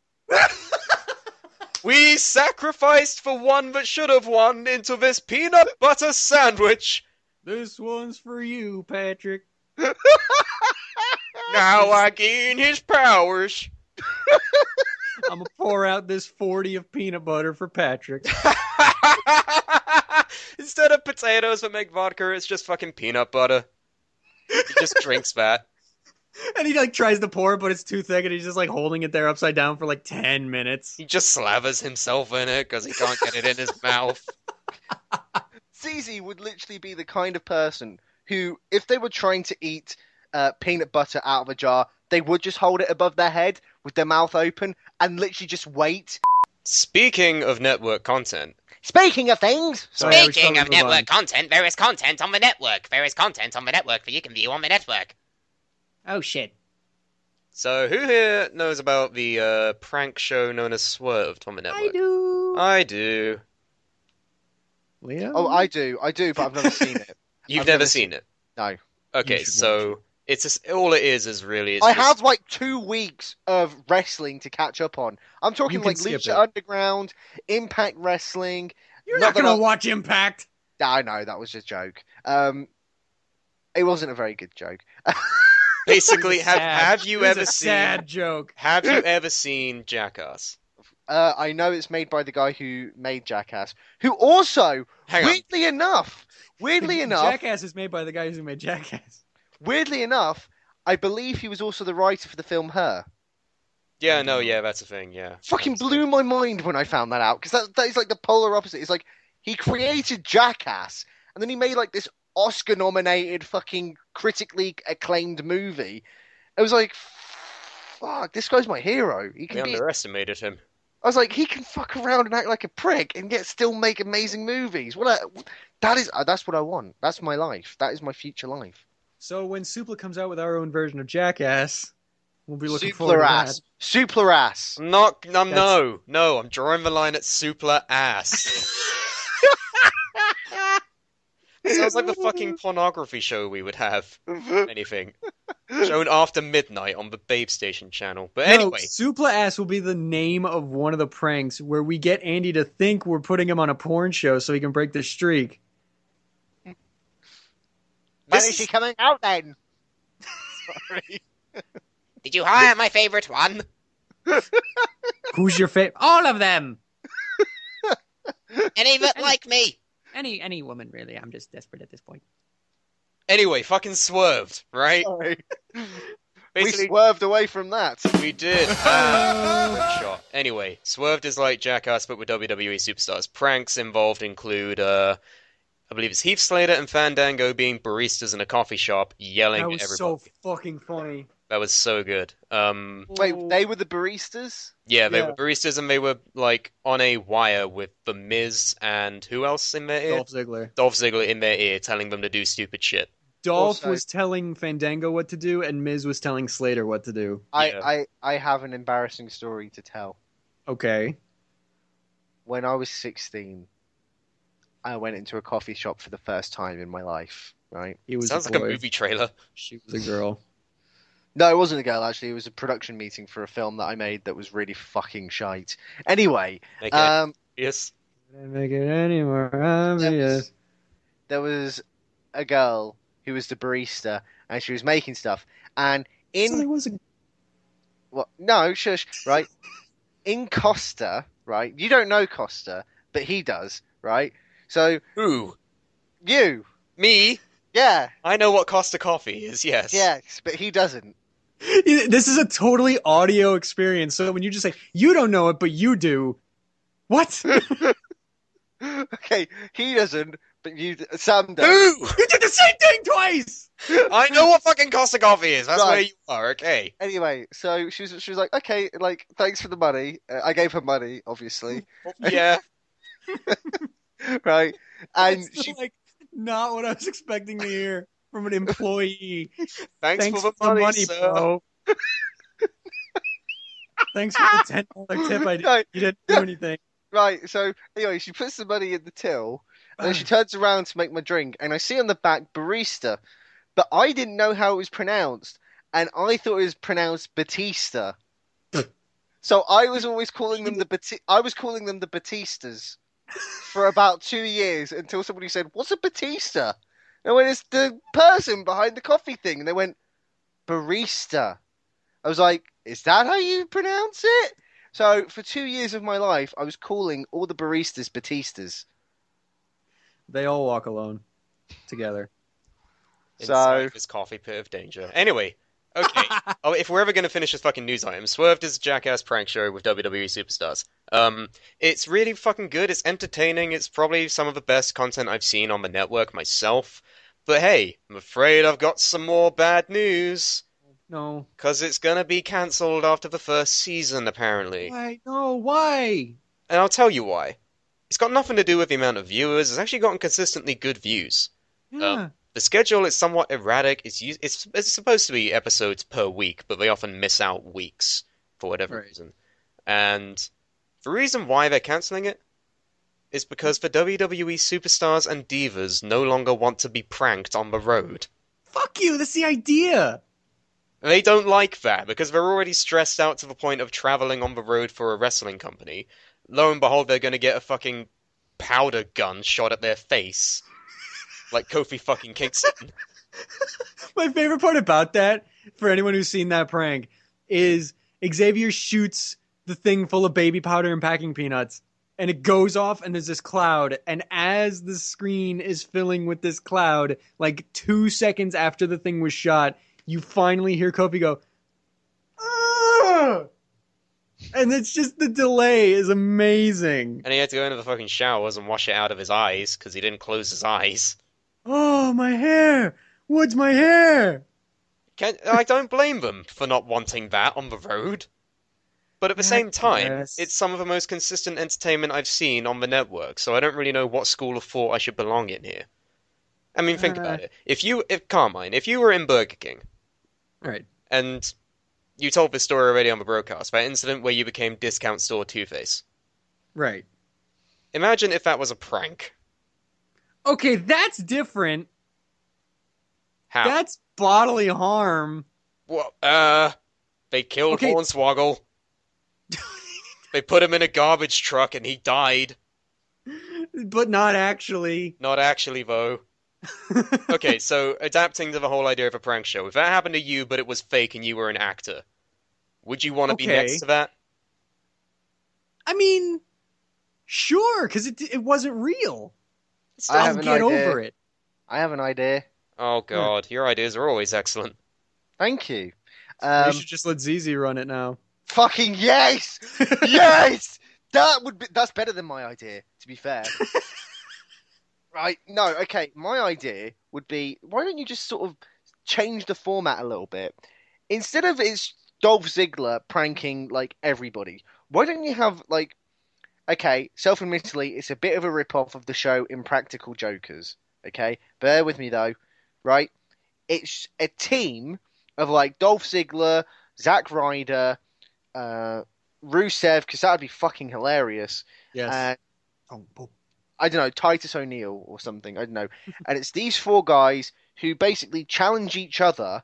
Speaker 3: We sacrificed for one that should have won into this peanut butter sandwich.
Speaker 4: This one's for you, Patrick.
Speaker 3: Now I gain his powers.
Speaker 4: I'm gonna pour out this forty of peanut butter for Patrick.
Speaker 3: Instead of potatoes that make vodka, it's just fucking peanut butter. He just drinks that.
Speaker 4: And he like tries to pour it, but it's too thick, and he's just like holding it there upside down for like ten minutes.
Speaker 3: He just slavers himself in it because he can't get it in his mouth.
Speaker 2: Z Z would literally be the kind of person who, if they were trying to eat uh, peanut butter out of a jar, they would just hold it above their head with their mouth open and literally just wait.
Speaker 3: Speaking of network content,
Speaker 2: Speaking of things,
Speaker 4: Sorry, I was
Speaker 6: Speaking
Speaker 4: trying
Speaker 6: of
Speaker 4: to move on.
Speaker 6: network content, there is content on the network. There is content on the network that you can view on the network.
Speaker 4: Oh shit!
Speaker 3: so who here knows about the uh, prank show known as Swerved on the network?
Speaker 4: I do.
Speaker 3: I do.
Speaker 4: Leo?
Speaker 2: oh, I do, I do, but I've never seen it.
Speaker 3: You've
Speaker 2: I've
Speaker 3: never
Speaker 2: never
Speaker 3: seen it?
Speaker 2: No.
Speaker 3: Okay,
Speaker 4: should
Speaker 3: so it's just, all it is is really. It's
Speaker 2: I
Speaker 3: just,
Speaker 2: have like two weeks of wrestling to catch up on. I'm talking
Speaker 4: You can
Speaker 2: like
Speaker 4: skip
Speaker 2: Lucha
Speaker 4: it.
Speaker 2: Underground, Impact Wrestling.
Speaker 4: You're
Speaker 2: not
Speaker 4: not
Speaker 2: that
Speaker 4: gonna
Speaker 2: I-
Speaker 4: watch Impact.
Speaker 2: I know that was just a joke. Um, it wasn't a very good joke.
Speaker 3: basically have
Speaker 4: Sad.
Speaker 3: have you
Speaker 4: It was
Speaker 3: ever
Speaker 4: a
Speaker 3: seen
Speaker 4: sad joke?
Speaker 3: have you ever seen Jackass?
Speaker 2: Uh, I know it's made by the guy who made Jackass, who also,
Speaker 3: Hang on.
Speaker 2: weirdly enough, weirdly enough,
Speaker 4: Jackass is made by the guy who made Jackass.
Speaker 2: weirdly enough, I believe he was also the writer for the film Her.
Speaker 3: Yeah, no, yeah, that's a thing. Yeah,
Speaker 2: Fucking
Speaker 3: That's a
Speaker 2: blew my mind when I found that out because that that is like the polar opposite. It's like he created Jackass and then he made like this Oscar-nominated, fucking critically acclaimed movie. It was like, fuck, this guy's my hero. He
Speaker 3: We
Speaker 2: can be.
Speaker 3: underestimated him.
Speaker 2: I was like, he can fuck around and act like a prick and yet still make amazing movies. What a, that is, uh, that's what I want. That's my life. That is my future life.
Speaker 4: So when Supla comes out with our own version of Jackass, we'll be looking forward
Speaker 2: Supler
Speaker 4: to
Speaker 2: ass.
Speaker 4: that.
Speaker 2: Supler ass.
Speaker 3: I'm not. I'm
Speaker 4: That's-
Speaker 3: no, no. I'm drawing the line at Supla ass. Sounds like the fucking pornography show we would have. Anything. Shown after midnight on the Babe Station channel. But
Speaker 4: No,
Speaker 3: anyway,
Speaker 4: Supla Ass will be the name of one of the pranks where we get Andy to think we're putting him on a porn show so he can break the streak.
Speaker 2: When
Speaker 3: this
Speaker 2: is she
Speaker 3: is-
Speaker 2: coming out then? Sorry.
Speaker 6: Did you hire my favorite one?
Speaker 4: Who's your favorite? All of them.
Speaker 6: Any that like me?
Speaker 4: Any any woman really. I'm just desperate at this point.
Speaker 3: anyway, fucking swerved, right?
Speaker 2: Sorry. We
Speaker 3: Basically,
Speaker 2: swerved away from that.
Speaker 3: we did. Ah, shot. Anyway, Swerved is like Jackass, but with W W E superstars. Pranks involved include, uh, I believe it's Heath Slater and Fandango being baristas in a coffee shop, yelling
Speaker 4: That
Speaker 3: at
Speaker 4: was
Speaker 3: everybody.
Speaker 4: so fucking funny.
Speaker 3: That was so good. Um,
Speaker 2: Wait, they were the baristas?
Speaker 3: yeah, they
Speaker 4: Yeah.
Speaker 3: were baristas, and they were like on a wire with the Miz and who else in their ear?
Speaker 4: Dolph Ziggler.
Speaker 3: Dolph Ziggler in their ear, telling them to do stupid shit.
Speaker 4: Dolph
Speaker 2: Also-
Speaker 4: was telling Fandango what to do, and Miz was telling Slater what to do.
Speaker 2: I,
Speaker 3: Yeah.
Speaker 2: I, I have an embarrassing story to tell.
Speaker 4: Okay.
Speaker 2: When I was sixteen, I went into a coffee shop for the first time in my life, right?
Speaker 4: He was
Speaker 3: Sounds
Speaker 4: a
Speaker 3: like
Speaker 4: boy.
Speaker 3: a movie trailer.
Speaker 4: She was a girl.
Speaker 2: No, it wasn't a girl, actually. It was a production meeting for a film that I made that was really fucking shite. Anyway,
Speaker 3: Make it
Speaker 2: um,
Speaker 3: obvious.
Speaker 4: Did I make it any more obvious?
Speaker 2: there was a girl who was the barista, and she was making stuff. And
Speaker 4: So there
Speaker 2: in
Speaker 4: was a
Speaker 2: well, no, shush, right? In Costa, right? You don't know Costa, but he does, right? So
Speaker 3: Who?
Speaker 2: you,
Speaker 3: Me?
Speaker 2: yeah,
Speaker 3: I know what Costa Coffee is, yes.
Speaker 2: yes, but he doesn't.
Speaker 4: This is a totally audio experience. So when you just say you don't know it, but you do, what? You
Speaker 2: Okay, he doesn't, but you, Sam does.
Speaker 3: Who?
Speaker 4: did the same thing twice.
Speaker 3: I know what fucking Costa Coffee is. That's
Speaker 2: Right.
Speaker 3: where you are, okay.
Speaker 2: Anyway, so she was she was like, okay, like thanks for the money. Uh, I gave her money, obviously,
Speaker 3: Yeah.
Speaker 2: right? And
Speaker 4: That's
Speaker 2: she
Speaker 4: like not what I was expecting to hear from an employee.
Speaker 3: Thanks,
Speaker 4: Thanks
Speaker 3: for the money, sir.
Speaker 4: bro. Thanks for the ten dollar tip. I did.
Speaker 2: Right,
Speaker 4: You didn't do anything.
Speaker 2: right. So anyway, she puts the money in the till, and then she turns around to make my drink, and I see on the back barista, but I didn't know how it was pronounced, and I thought it was pronounced Batista. So I was always calling them the Bati- I was calling them the Batistas for about two years until somebody said, "What's a Batista?" And I went, "It's the person behind the coffee thing." And they went, "Barista." I was like, "Is that how you pronounce it?" So for two years of my life, I was calling all the baristas Batistas.
Speaker 4: They all walk alone together.
Speaker 3: Inside
Speaker 2: So
Speaker 3: this coffee pit of danger. Anyway, okay. Oh, if we're ever going to finish this fucking news item, Swerved is a Jackass prank show with W W E superstars. Um, it's really fucking good. It's entertaining. It's probably some of the best content I've seen on the network myself. But hey, I'm afraid I've got some more bad news.
Speaker 4: No.
Speaker 3: Because it's going to be cancelled after the first season, apparently.
Speaker 4: Why? No. Why?
Speaker 3: And I'll tell you why. It's got nothing to do with the amount of viewers. It's actually gotten consistently good views.
Speaker 4: Yeah.
Speaker 3: The schedule is somewhat erratic. It's us- it's it's supposed to be episodes per week, but they often miss out weeks for whatever
Speaker 4: Right.
Speaker 3: reason. And the reason why they're canceling it is because the W W E superstars and divas no longer want to be pranked on the road.
Speaker 4: Fuck you. That's the idea.
Speaker 3: They don't like that because they're already stressed out to the point of traveling on the road for a wrestling company. Lo and behold, they're going to get a fucking powder gun shot at their face. Like Kofi fucking Kingston.
Speaker 4: My favorite part about that, for anyone who's seen that prank, is Xavier shoots the thing full of baby powder and packing peanuts, and it goes off, and there's this cloud. And as the screen is filling with this cloud, like two seconds after the thing was shot, you finally hear Kofi go, "Ah!" And it's just the delay is amazing.
Speaker 3: And he had to go into the fucking showers and wash it out of his eyes because he didn't close his eyes.
Speaker 4: Oh, my hair! What's my hair?
Speaker 3: Can, I don't blame them for not wanting that on the road. But at the
Speaker 4: Yeah,
Speaker 3: same time,
Speaker 4: yes.
Speaker 3: it's some of the most consistent entertainment I've seen on the network, so I don't really know what school of thought I should belong in here. I mean, think
Speaker 4: Uh.
Speaker 3: about it. If you, if Carmine, if you were in Burger King,
Speaker 4: Right.
Speaker 3: and you told this story already on the broadcast, that incident where you became discount store Two-Face.
Speaker 4: Right.
Speaker 3: Imagine if that was a prank.
Speaker 4: Okay, that's different.
Speaker 3: How?
Speaker 4: That's bodily harm.
Speaker 3: Well, uh, they killed
Speaker 4: Okay.
Speaker 3: Hornswoggle. They put him in a garbage truck and he died.
Speaker 4: But not actually.
Speaker 3: Not actually, though. Okay, so adapting to the whole idea of a prank show. If that happened to you, but it was fake and you were an actor, would you want to be
Speaker 4: Okay.
Speaker 3: next to that?
Speaker 4: I mean, sure, because it it wasn't real.
Speaker 2: I
Speaker 4: I'll
Speaker 2: have an
Speaker 4: get
Speaker 2: idea.
Speaker 4: over it.
Speaker 2: I have an idea.
Speaker 3: Oh god, your ideas are always excellent.
Speaker 2: Thank you.
Speaker 4: we
Speaker 2: Um,
Speaker 4: should just let Z Z run it now.
Speaker 2: fucking yes, yes. That would be. That's better than my idea. To be fair. Right? No. Okay. My idea would be: why don't you just sort of change the format a little bit? Instead of it's Dolph Ziggler pranking like everybody, why don't you have like, okay, self-admittedly, it's a bit of a rip-off of the show Impractical Jokers. Okay, bear with me though. Right? It's a team of like Dolph Ziggler, Zack Ryder, uh, Rusev, because that would be fucking hilarious.
Speaker 4: Yes.
Speaker 2: And
Speaker 4: oh, oh.
Speaker 2: I don't know, Titus O'Neil or something. I don't know. And it's these four guys who basically challenge each other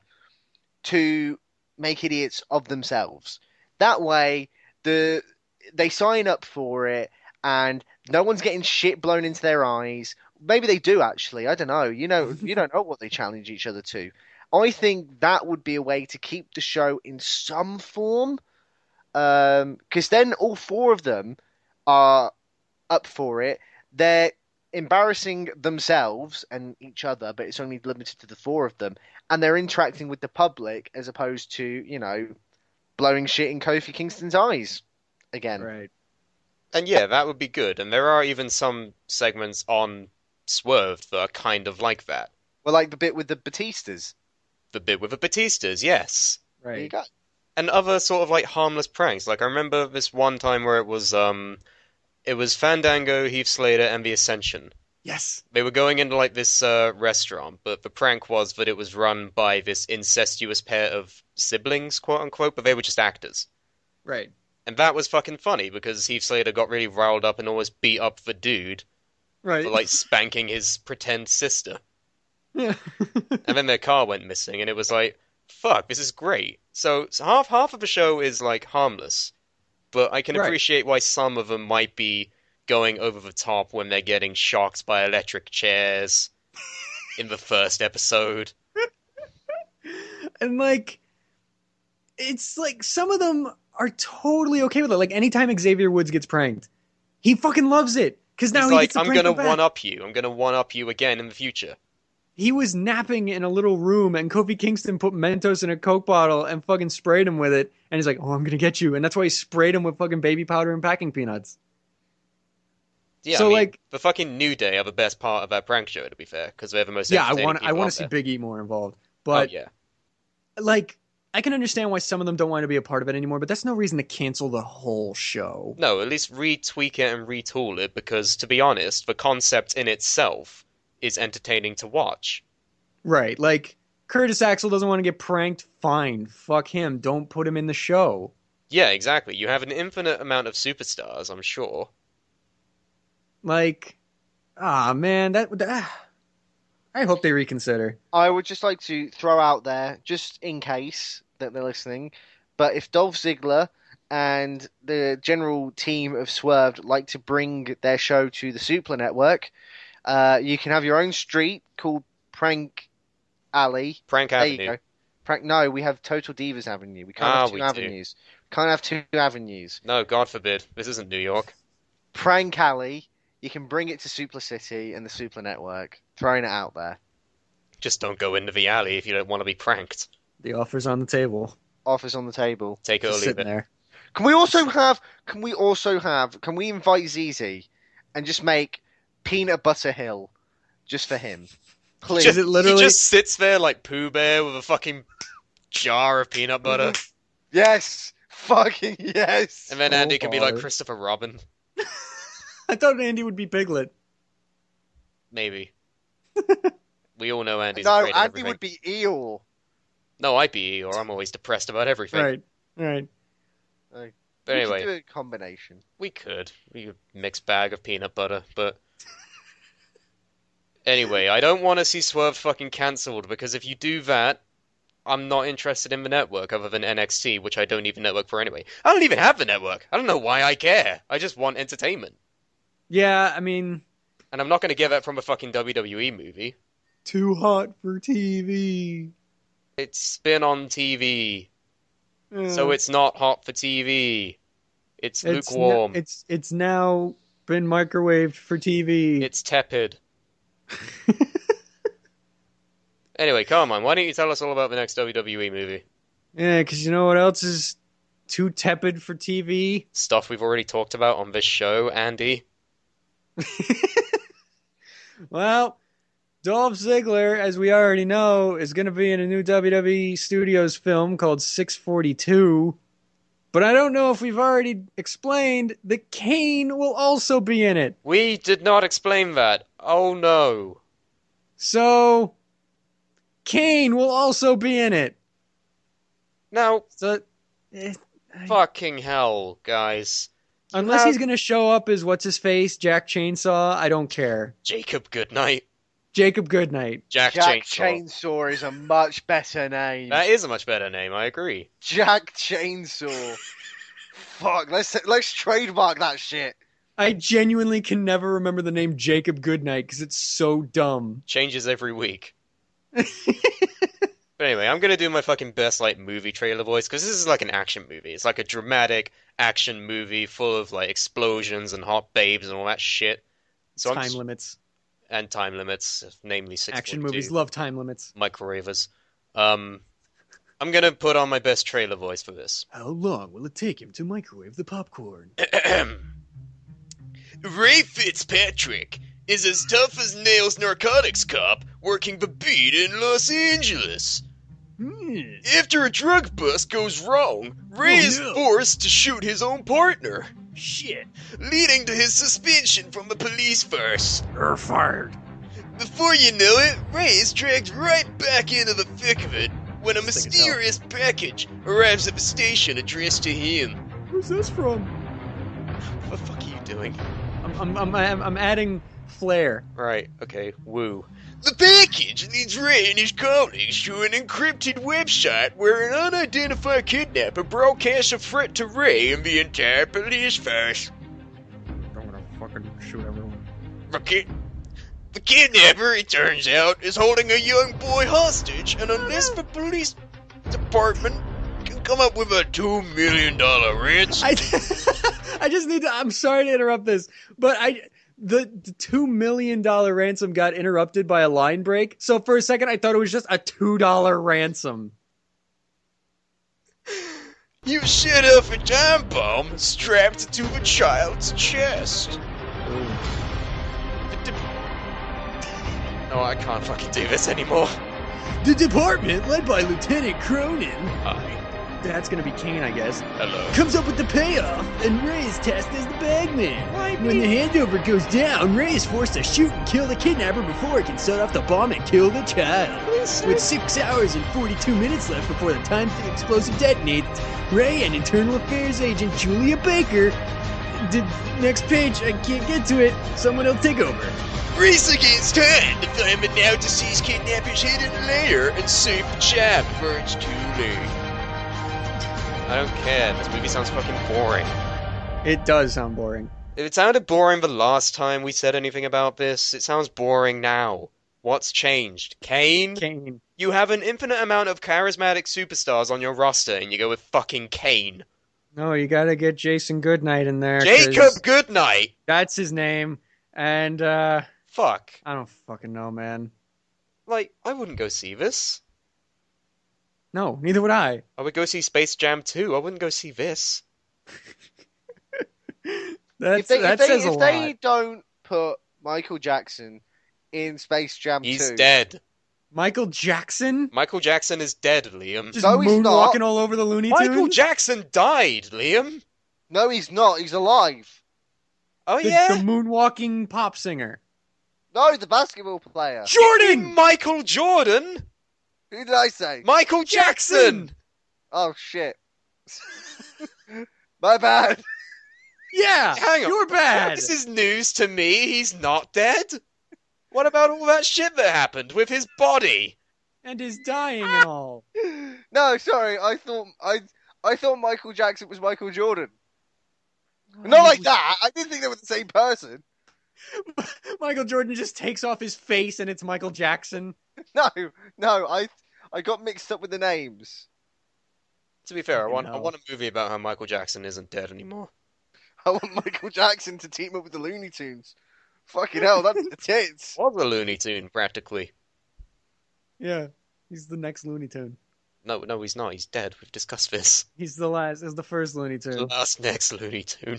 Speaker 2: to make idiots of themselves. That way, the they sign up for it, and no one's getting shit blown into their eyes. Maybe they do actually. I don't know. You know, you don't know what they challenge each other to. I think that would be a way to keep the show in some form, because um, then all four of them are up for it. They're embarrassing themselves and each other, but it's only limited to the four of them, and they're interacting with the public as opposed to, you know, blowing shit in Kofi Kingston's eyes again.
Speaker 4: Right.
Speaker 3: And yeah, that would be good. And there are even some segments on Swerved that are kind of like that.
Speaker 2: Well, like the bit with the Batistas.
Speaker 3: The bit with the Batistas, yes.
Speaker 2: There you
Speaker 4: Right.
Speaker 2: go.
Speaker 3: And other sort of like harmless pranks. Like I remember this one time where it was um it was Fandango, Heath Slater, and the Ascension.
Speaker 4: Yes.
Speaker 3: They were going into like this uh, restaurant, but the prank was that it was run by this incestuous pair of siblings, quote unquote, but they were just actors.
Speaker 4: Right.
Speaker 3: And that was fucking funny because Heath Slater got really riled up and almost beat up the dude
Speaker 4: Right.
Speaker 3: for like spanking his pretend sister.
Speaker 4: Yeah.
Speaker 3: And then their car went missing, and it was like, fuck, this is great. So, so half half of the show is like harmless, but I can
Speaker 4: Right.
Speaker 3: appreciate why some of them might be going over the top when they're getting shocked by electric chairs in the first episode.
Speaker 4: And like, it's like some of them are totally okay with it. Like anytime Xavier Woods gets pranked, he fucking loves it because now
Speaker 3: He's
Speaker 4: he
Speaker 3: like,
Speaker 4: gets to
Speaker 3: I'm
Speaker 4: prank
Speaker 3: gonna
Speaker 4: them back.
Speaker 3: one up you. I'm gonna one up you again in the future.
Speaker 4: He was napping in a little room, and Kofi Kingston put Mentos in a Coke bottle and fucking sprayed him with it. And he's like, "Oh, I'm gonna get you," and that's why he sprayed him with fucking baby powder and packing peanuts.
Speaker 3: Yeah,
Speaker 4: So,
Speaker 3: I mean,
Speaker 4: like-
Speaker 3: the fucking New Day are the best part of that prank show, to be fair, because they're the most
Speaker 4: Yeah, I
Speaker 3: entertaining
Speaker 4: want I
Speaker 3: people
Speaker 4: want
Speaker 3: out
Speaker 4: to see
Speaker 3: there.
Speaker 4: Big E more involved,
Speaker 3: Oh,
Speaker 4: but
Speaker 3: yeah.
Speaker 4: like, I can understand why some of them don't want to be a part of it anymore. But that's no reason to cancel the whole show.
Speaker 3: No, at least retweak it and retool it, because, to be honest, the concept in itself is entertaining to watch.
Speaker 4: Right? Like Curtis Axel doesn't want to get pranked. Fine, fuck him. Don't put him in the show.
Speaker 3: Yeah, exactly. You have an infinite amount of superstars, I'm sure.
Speaker 4: Like, ah, man, that. that I hope they reconsider.
Speaker 2: I would just like to throw out there, just in case that they're listening, but if Dolph Ziggler and the general team of Swerved like to bring their show to the Supla Network, uh, you can have your own street called Prank Alley.
Speaker 3: Prank
Speaker 2: There
Speaker 3: Avenue.
Speaker 2: you go. Prank. No, we have Total Divas Avenue. We can't
Speaker 3: Ah,
Speaker 2: have two
Speaker 3: we do.
Speaker 2: avenues. We can't have two avenues.
Speaker 3: No, God forbid. This isn't New York.
Speaker 2: Prank Alley. You can bring it to Supla City and the Supla Network. Throwing it out there.
Speaker 3: Just don't go into the alley if you don't want to be pranked.
Speaker 4: The offer's on the table.
Speaker 2: Offers on the table.
Speaker 3: Take it or
Speaker 4: Just
Speaker 3: leave
Speaker 4: sitting
Speaker 3: it.
Speaker 4: there.
Speaker 2: Can we also have? Can we also have? Can we invite Z Z and just make Peanut Butter Hill just for him? Please.
Speaker 4: Is it literally-
Speaker 3: He just sits there like Pooh Bear with a fucking jar of peanut butter.
Speaker 2: Yes. Fucking yes.
Speaker 3: And then
Speaker 4: Oh,
Speaker 3: Andy can be like
Speaker 4: God.
Speaker 3: Christopher Robin.
Speaker 4: I thought Andy would be Piglet.
Speaker 3: Maybe. We all know Andy's
Speaker 2: no,
Speaker 3: afraid of
Speaker 2: Andy
Speaker 3: everything.
Speaker 2: would be Eeyore.
Speaker 3: No, I'd be Eeyore. I'm always depressed about everything.
Speaker 4: Right. Right.
Speaker 3: But
Speaker 2: We
Speaker 3: anyway,
Speaker 2: could do a combination.
Speaker 3: we could. We could mix bag of peanut butter, but Anyway, I don't want to see Swerve fucking cancelled, because if you do that, I'm not interested in the network other than N X T, which I don't even network for anyway. I don't even have the network. I don't know why I care. I just want entertainment.
Speaker 4: Yeah, I mean,
Speaker 3: And I'm not going to get that from a fucking W W E movie.
Speaker 4: too hot for T V.
Speaker 3: It's been on T V, so
Speaker 4: Uh,
Speaker 3: it's not hot for T V. It's
Speaker 4: it's n-
Speaker 3: lukewarm.
Speaker 4: it's it's now been microwaved for T V.
Speaker 3: It's tepid. Anyway, come on. Why don't you tell us all about the next W W E movie?
Speaker 4: Yeah, because you know what else is too tepid for T V?
Speaker 3: Stuff we've already talked about on this show, Andy.
Speaker 4: Well, Dolph Ziggler, as we already know, is going to be in a new W W E Studios film called six forty-two. But I don't know if we've already explained that Kane will also be in it.
Speaker 3: We did not explain that. Oh no.
Speaker 4: So, Kane will also be in it.
Speaker 3: Now,
Speaker 4: So, eh, I-
Speaker 3: fucking hell, guys. You
Speaker 4: unless
Speaker 3: have
Speaker 4: he's going to show up as what's his face, Jack Chainsaw, I don't care.
Speaker 3: Jacob Goodnight.
Speaker 4: Jacob Goodnight.
Speaker 3: Jack,
Speaker 2: Jack
Speaker 3: Chainsaw.
Speaker 2: Chainsaw is a much better name.
Speaker 3: That is a much better name, I agree.
Speaker 2: Jack Chainsaw. Fuck, let's let's trademark that shit.
Speaker 4: I genuinely can never remember the name Jacob Goodnight because it's so dumb.
Speaker 3: Changes every week. But anyway, I'm gonna do my fucking best like movie trailer voice, because this is like an action movie. It's like a dramatic action movie full of like explosions and hot babes and all that shit. So I'm
Speaker 4: Time
Speaker 3: s-
Speaker 4: limits.
Speaker 3: and time limits, namely six
Speaker 4: Action
Speaker 3: forty-two.
Speaker 4: movies love time limits.
Speaker 3: Microwavers. Um, I'm gonna put on my best trailer voice for this.
Speaker 4: How long will it take him to microwave the popcorn?
Speaker 3: Ray Fitzpatrick is as tough as nails narcotics cop working the beat in Los Angeles.
Speaker 4: Hmm.
Speaker 3: After a drug bust goes wrong, Ray
Speaker 4: Oh,
Speaker 3: is
Speaker 4: no.
Speaker 3: forced to shoot his own partner,
Speaker 4: Shit.
Speaker 3: leading to his suspension from the police force.
Speaker 4: You're fired.
Speaker 3: Before you know it, Ray is dragged right back into the thick of it when a
Speaker 4: Thick as hell.
Speaker 3: mysterious package arrives at the station addressed to him.
Speaker 4: Who's this from?
Speaker 3: What the fuck are you doing?
Speaker 4: I'm, I'm, I'm, I'm, I'm adding flair.
Speaker 3: Right, okay, woo. The package leads Ray and his colleagues to an encrypted website where an unidentified kidnapper broadcasts a threat to Ray and the entire police force.
Speaker 4: I'm gonna fucking shoot everyone.
Speaker 3: The, ki- the kidnapper, it turns out, is holding a young boy hostage, and unless the police department can come up with a two million dollar ransom,
Speaker 4: I, I just need to. I'm sorry to interrupt this, but I the, the two million dollar ransom got interrupted by a line break. So for a second, I thought it was just a two dollar ransom.
Speaker 3: you set off a time bomb strapped to the child's chest. The de- no, I can't fucking do this anymore.
Speaker 4: The department, led by Lieutenant Cronin,
Speaker 3: Hi.
Speaker 4: that's gonna be Kane, I guess,
Speaker 3: Hello.
Speaker 4: comes up with the payoff, and Ray is tasked as the bagman. When the handover goes down, Ray is forced to shoot and kill the kidnapper before he can set off the bomb and kill the child. With six hours and forty-two minutes left before the time the explosive detonates, Ray and Internal Affairs agent Julia Baker. The next page, I can't get to it. Someone else take over.
Speaker 3: Race against time to find the now deceased kidnapper's hidden lair and save the child before it's too late. I don't care. This movie sounds fucking boring.
Speaker 4: It does sound boring.
Speaker 3: If it sounded boring the last time we said anything about this, it sounds boring now. What's changed? Kane?
Speaker 4: Kane.
Speaker 3: You have an infinite amount of charismatic superstars on your roster, and you go with fucking Kane.
Speaker 4: No, you gotta get Jason Goodnight in there. 'cause
Speaker 3: Jacob Goodnight!
Speaker 4: That's his name. And, uh,
Speaker 3: Fuck.
Speaker 4: I don't fucking know, man.
Speaker 3: Like, I wouldn't go see this.
Speaker 4: No, neither would I.
Speaker 3: I would go see Space Jam two. I wouldn't go see this.
Speaker 4: That's,
Speaker 2: if they,
Speaker 4: that
Speaker 2: if they,
Speaker 4: says a
Speaker 2: if
Speaker 4: lot.
Speaker 2: they don't put Michael Jackson in Space Jam
Speaker 3: He's
Speaker 2: two,
Speaker 3: dead.
Speaker 4: Michael Jackson?
Speaker 3: Michael Jackson is dead, Liam.
Speaker 4: Just
Speaker 2: No, he's
Speaker 4: moonwalking
Speaker 2: not.
Speaker 4: all over the Looney Tunes?
Speaker 3: Michael Jackson died, Liam.
Speaker 2: no, he's not. He's alive.
Speaker 3: Oh,
Speaker 4: the,
Speaker 3: yeah?
Speaker 4: the moonwalking pop singer.
Speaker 2: No, the basketball player.
Speaker 4: Jordan!
Speaker 3: Michael Jordan?
Speaker 2: Who did I say?
Speaker 3: Michael Jackson!
Speaker 2: Oh shit. My bad.
Speaker 4: Yeah!
Speaker 3: Hang on.
Speaker 4: You're bad!
Speaker 3: This is news to me. He's not dead. What about all that shit that happened with his body?
Speaker 4: And his dying and all.
Speaker 2: No, sorry, I thought I I thought Michael Jackson was Michael Jordan. Not like that. I didn't think they were the same person.
Speaker 4: Michael Jordan just takes off his face and it's Michael Jackson.
Speaker 2: No, no, I I got mixed up with the names.
Speaker 3: To be fair, I
Speaker 4: Fucking
Speaker 3: want I
Speaker 4: hell.
Speaker 3: want a movie about how Michael Jackson isn't dead anymore.
Speaker 2: I want Michael Jackson to team up with the Looney Tunes. Fucking hell, that's the tits.
Speaker 3: Was a Looney Tune practically.
Speaker 4: Yeah, he's the next Looney Tune.
Speaker 3: No, no, he's not. He's dead. We've discussed this.
Speaker 4: He's the last. Is the first Looney
Speaker 3: The
Speaker 4: Tune.
Speaker 3: last next Looney Tune.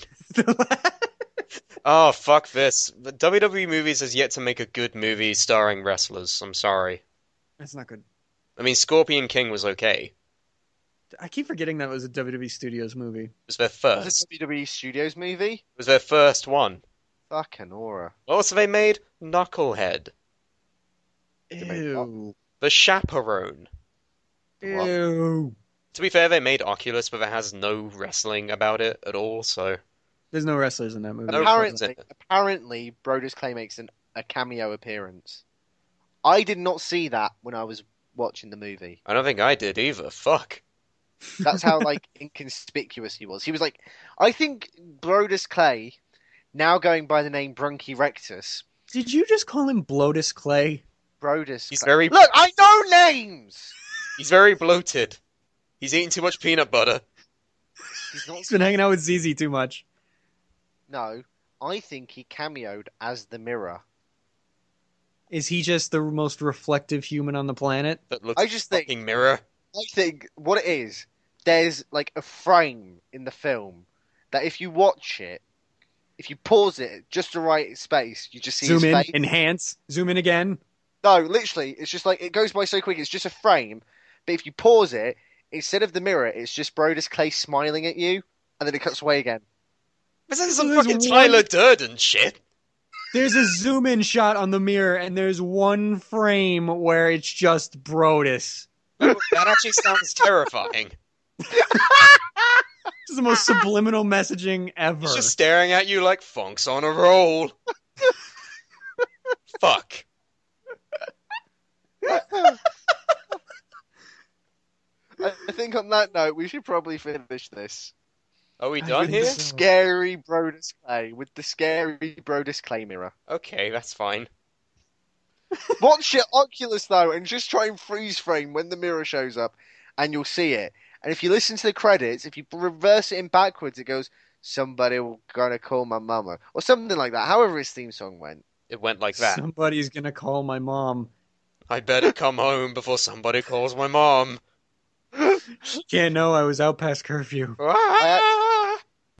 Speaker 3: Oh, fuck this. The W W E Movies has yet to make a good movie starring wrestlers. I'm sorry.
Speaker 4: That's not good.
Speaker 3: I mean, Scorpion King was okay.
Speaker 4: I keep forgetting that was a W W E Studios movie.
Speaker 3: It was their
Speaker 2: Was
Speaker 3: first.
Speaker 2: it a W W E Studios movie?
Speaker 3: It was their first one.
Speaker 2: Fucking aura.
Speaker 3: What else have they made? Knucklehead.
Speaker 4: Ew.
Speaker 3: The Chaperone.
Speaker 2: What?
Speaker 4: Ew.
Speaker 3: To be fair, they made Oculus, but it has no wrestling about it at all, so...
Speaker 4: There's no wrestlers in that movie.
Speaker 3: No
Speaker 2: Apparently,
Speaker 3: problem.
Speaker 2: apparently, Brodus Clay makes an, a cameo appearance. I did not see that when I was watching the movie.
Speaker 3: I don't think I did either. Fuck.
Speaker 2: That's how like inconspicuous he was. He was like, I think Brodus Clay, now going by the name Brunky Rectus,
Speaker 4: Did you just call him Bloatus Clay?
Speaker 2: Brodus.
Speaker 3: He's
Speaker 2: Clay.
Speaker 3: very-
Speaker 2: Look, I know names.
Speaker 3: He's very bloated. He's eating too much peanut butter.
Speaker 2: He's not.
Speaker 4: He's been hanging out with Z Z too much.
Speaker 2: No, I think he cameoed as the Mirror.
Speaker 4: Is he just the most reflective human on the planet?
Speaker 3: That looks
Speaker 2: I just think-
Speaker 3: fucking mirror.
Speaker 2: I think what it is, there's like a frame in the film that if you watch it, if you pause it at just the right space, you just see
Speaker 4: Zoom
Speaker 2: his
Speaker 4: in,
Speaker 2: face.
Speaker 4: enhance, zoom in again.
Speaker 2: No, literally, it's just like it goes by so quick. It's just a frame, but if you pause it, instead of the mirror, it's just Brodus Clay smiling at you, and then it cuts away again.
Speaker 3: This is
Speaker 4: So
Speaker 3: some
Speaker 4: there's
Speaker 3: fucking
Speaker 4: one-
Speaker 3: Tyler Durden shit.
Speaker 4: There's a zoom in shot on the mirror, and there's one frame where it's just Brodus.
Speaker 3: That that actually sounds terrifying.
Speaker 4: This is the most subliminal messaging ever.
Speaker 3: He's just staring at you like Funk's on a roll. Fuck.
Speaker 2: I I think on that note, we should probably finish this.
Speaker 3: Are we
Speaker 4: I
Speaker 3: done
Speaker 4: think
Speaker 3: here?
Speaker 4: so.
Speaker 2: Scary Brodus Clay with the scary Brodus Clay mirror.
Speaker 3: Okay, that's fine.
Speaker 2: Watch it Oculus though, and just try and freeze frame when the mirror shows up, and you'll see it. And if you listen to the credits, if you reverse it in backwards, it goes, "Somebody gonna call my mama," or something like that. However, his theme song went.
Speaker 3: It went like that.
Speaker 4: Somebody's gonna call my mom.
Speaker 3: I better come home before somebody calls my mom.
Speaker 4: Can't know I was out past curfew.
Speaker 3: Ah!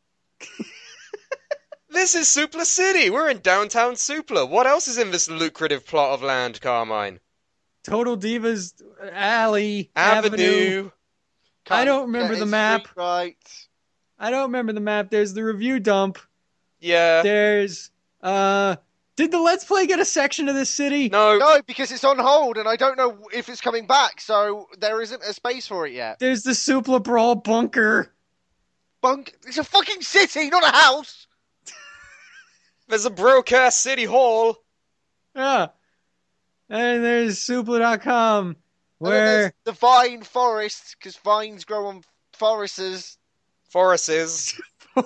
Speaker 3: This is Supla City. We're in downtown Supla. What else is in this lucrative plot of land, Carmine?
Speaker 4: Total Divas Alley Avenue.
Speaker 3: Avenue.
Speaker 4: I don't
Speaker 2: Can't
Speaker 4: remember
Speaker 2: get
Speaker 4: the
Speaker 2: his
Speaker 4: map.
Speaker 2: street Right.
Speaker 4: I don't remember the map. There's the review dump.
Speaker 3: Yeah.
Speaker 4: There's uh did the Let's Play get a section of this city?
Speaker 3: No.
Speaker 2: No, because it's on hold, and I don't know if it's coming back, so there isn't a space for it yet.
Speaker 4: There's the Supla Brawl bunker.
Speaker 2: Bunk, it's a fucking city, not a house.
Speaker 3: There's a broadcast city hall.
Speaker 4: Yeah. And there's supla dot com
Speaker 2: And then
Speaker 4: where
Speaker 2: there's the vine forest, because vines grow on forests.
Speaker 3: Forests.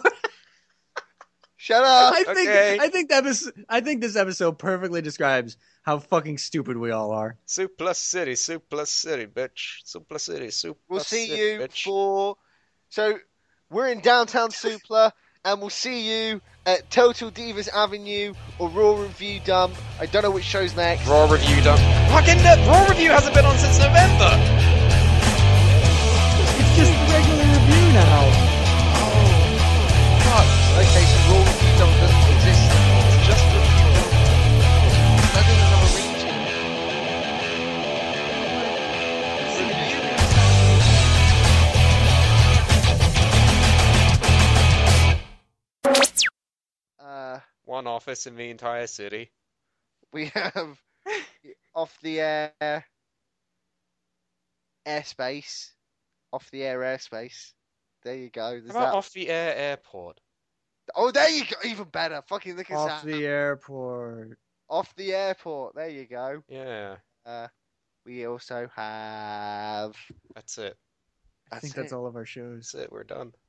Speaker 2: Shut up.
Speaker 4: I think
Speaker 3: Okay.
Speaker 4: I think that was I think this episode perfectly describes how fucking stupid we all are.
Speaker 3: Supla City, Supla City, bitch. Supla City, Supla
Speaker 2: We'll see
Speaker 3: City,
Speaker 2: you
Speaker 3: bitch.
Speaker 2: for. So, we're in downtown Supla, and we'll see you at Total Divas Avenue or Raw Review Dump. I don't know which show's next.
Speaker 3: Raw Review done. Fucking uh, Raw Review hasn't been on since November.
Speaker 4: It's just a regular review now.
Speaker 2: Oh, okay, so Raw Review Dump doesn't exist. It's just Review Dump. That doesn't have a region. Uh,
Speaker 3: One office in the entire city.
Speaker 2: we have off the air airspace. Off the air airspace. There you go. There's
Speaker 3: How about
Speaker 2: that.
Speaker 3: off the air airport?
Speaker 2: Oh, there you go. Even better. Fucking look at
Speaker 4: Off
Speaker 2: that.
Speaker 4: the airport.
Speaker 2: Off the airport. There you go.
Speaker 3: Yeah,
Speaker 2: Uh, we also have.
Speaker 3: that's it.
Speaker 4: I think
Speaker 2: That's
Speaker 4: that's
Speaker 2: it.
Speaker 4: all of our shows.
Speaker 3: That's it. We're done.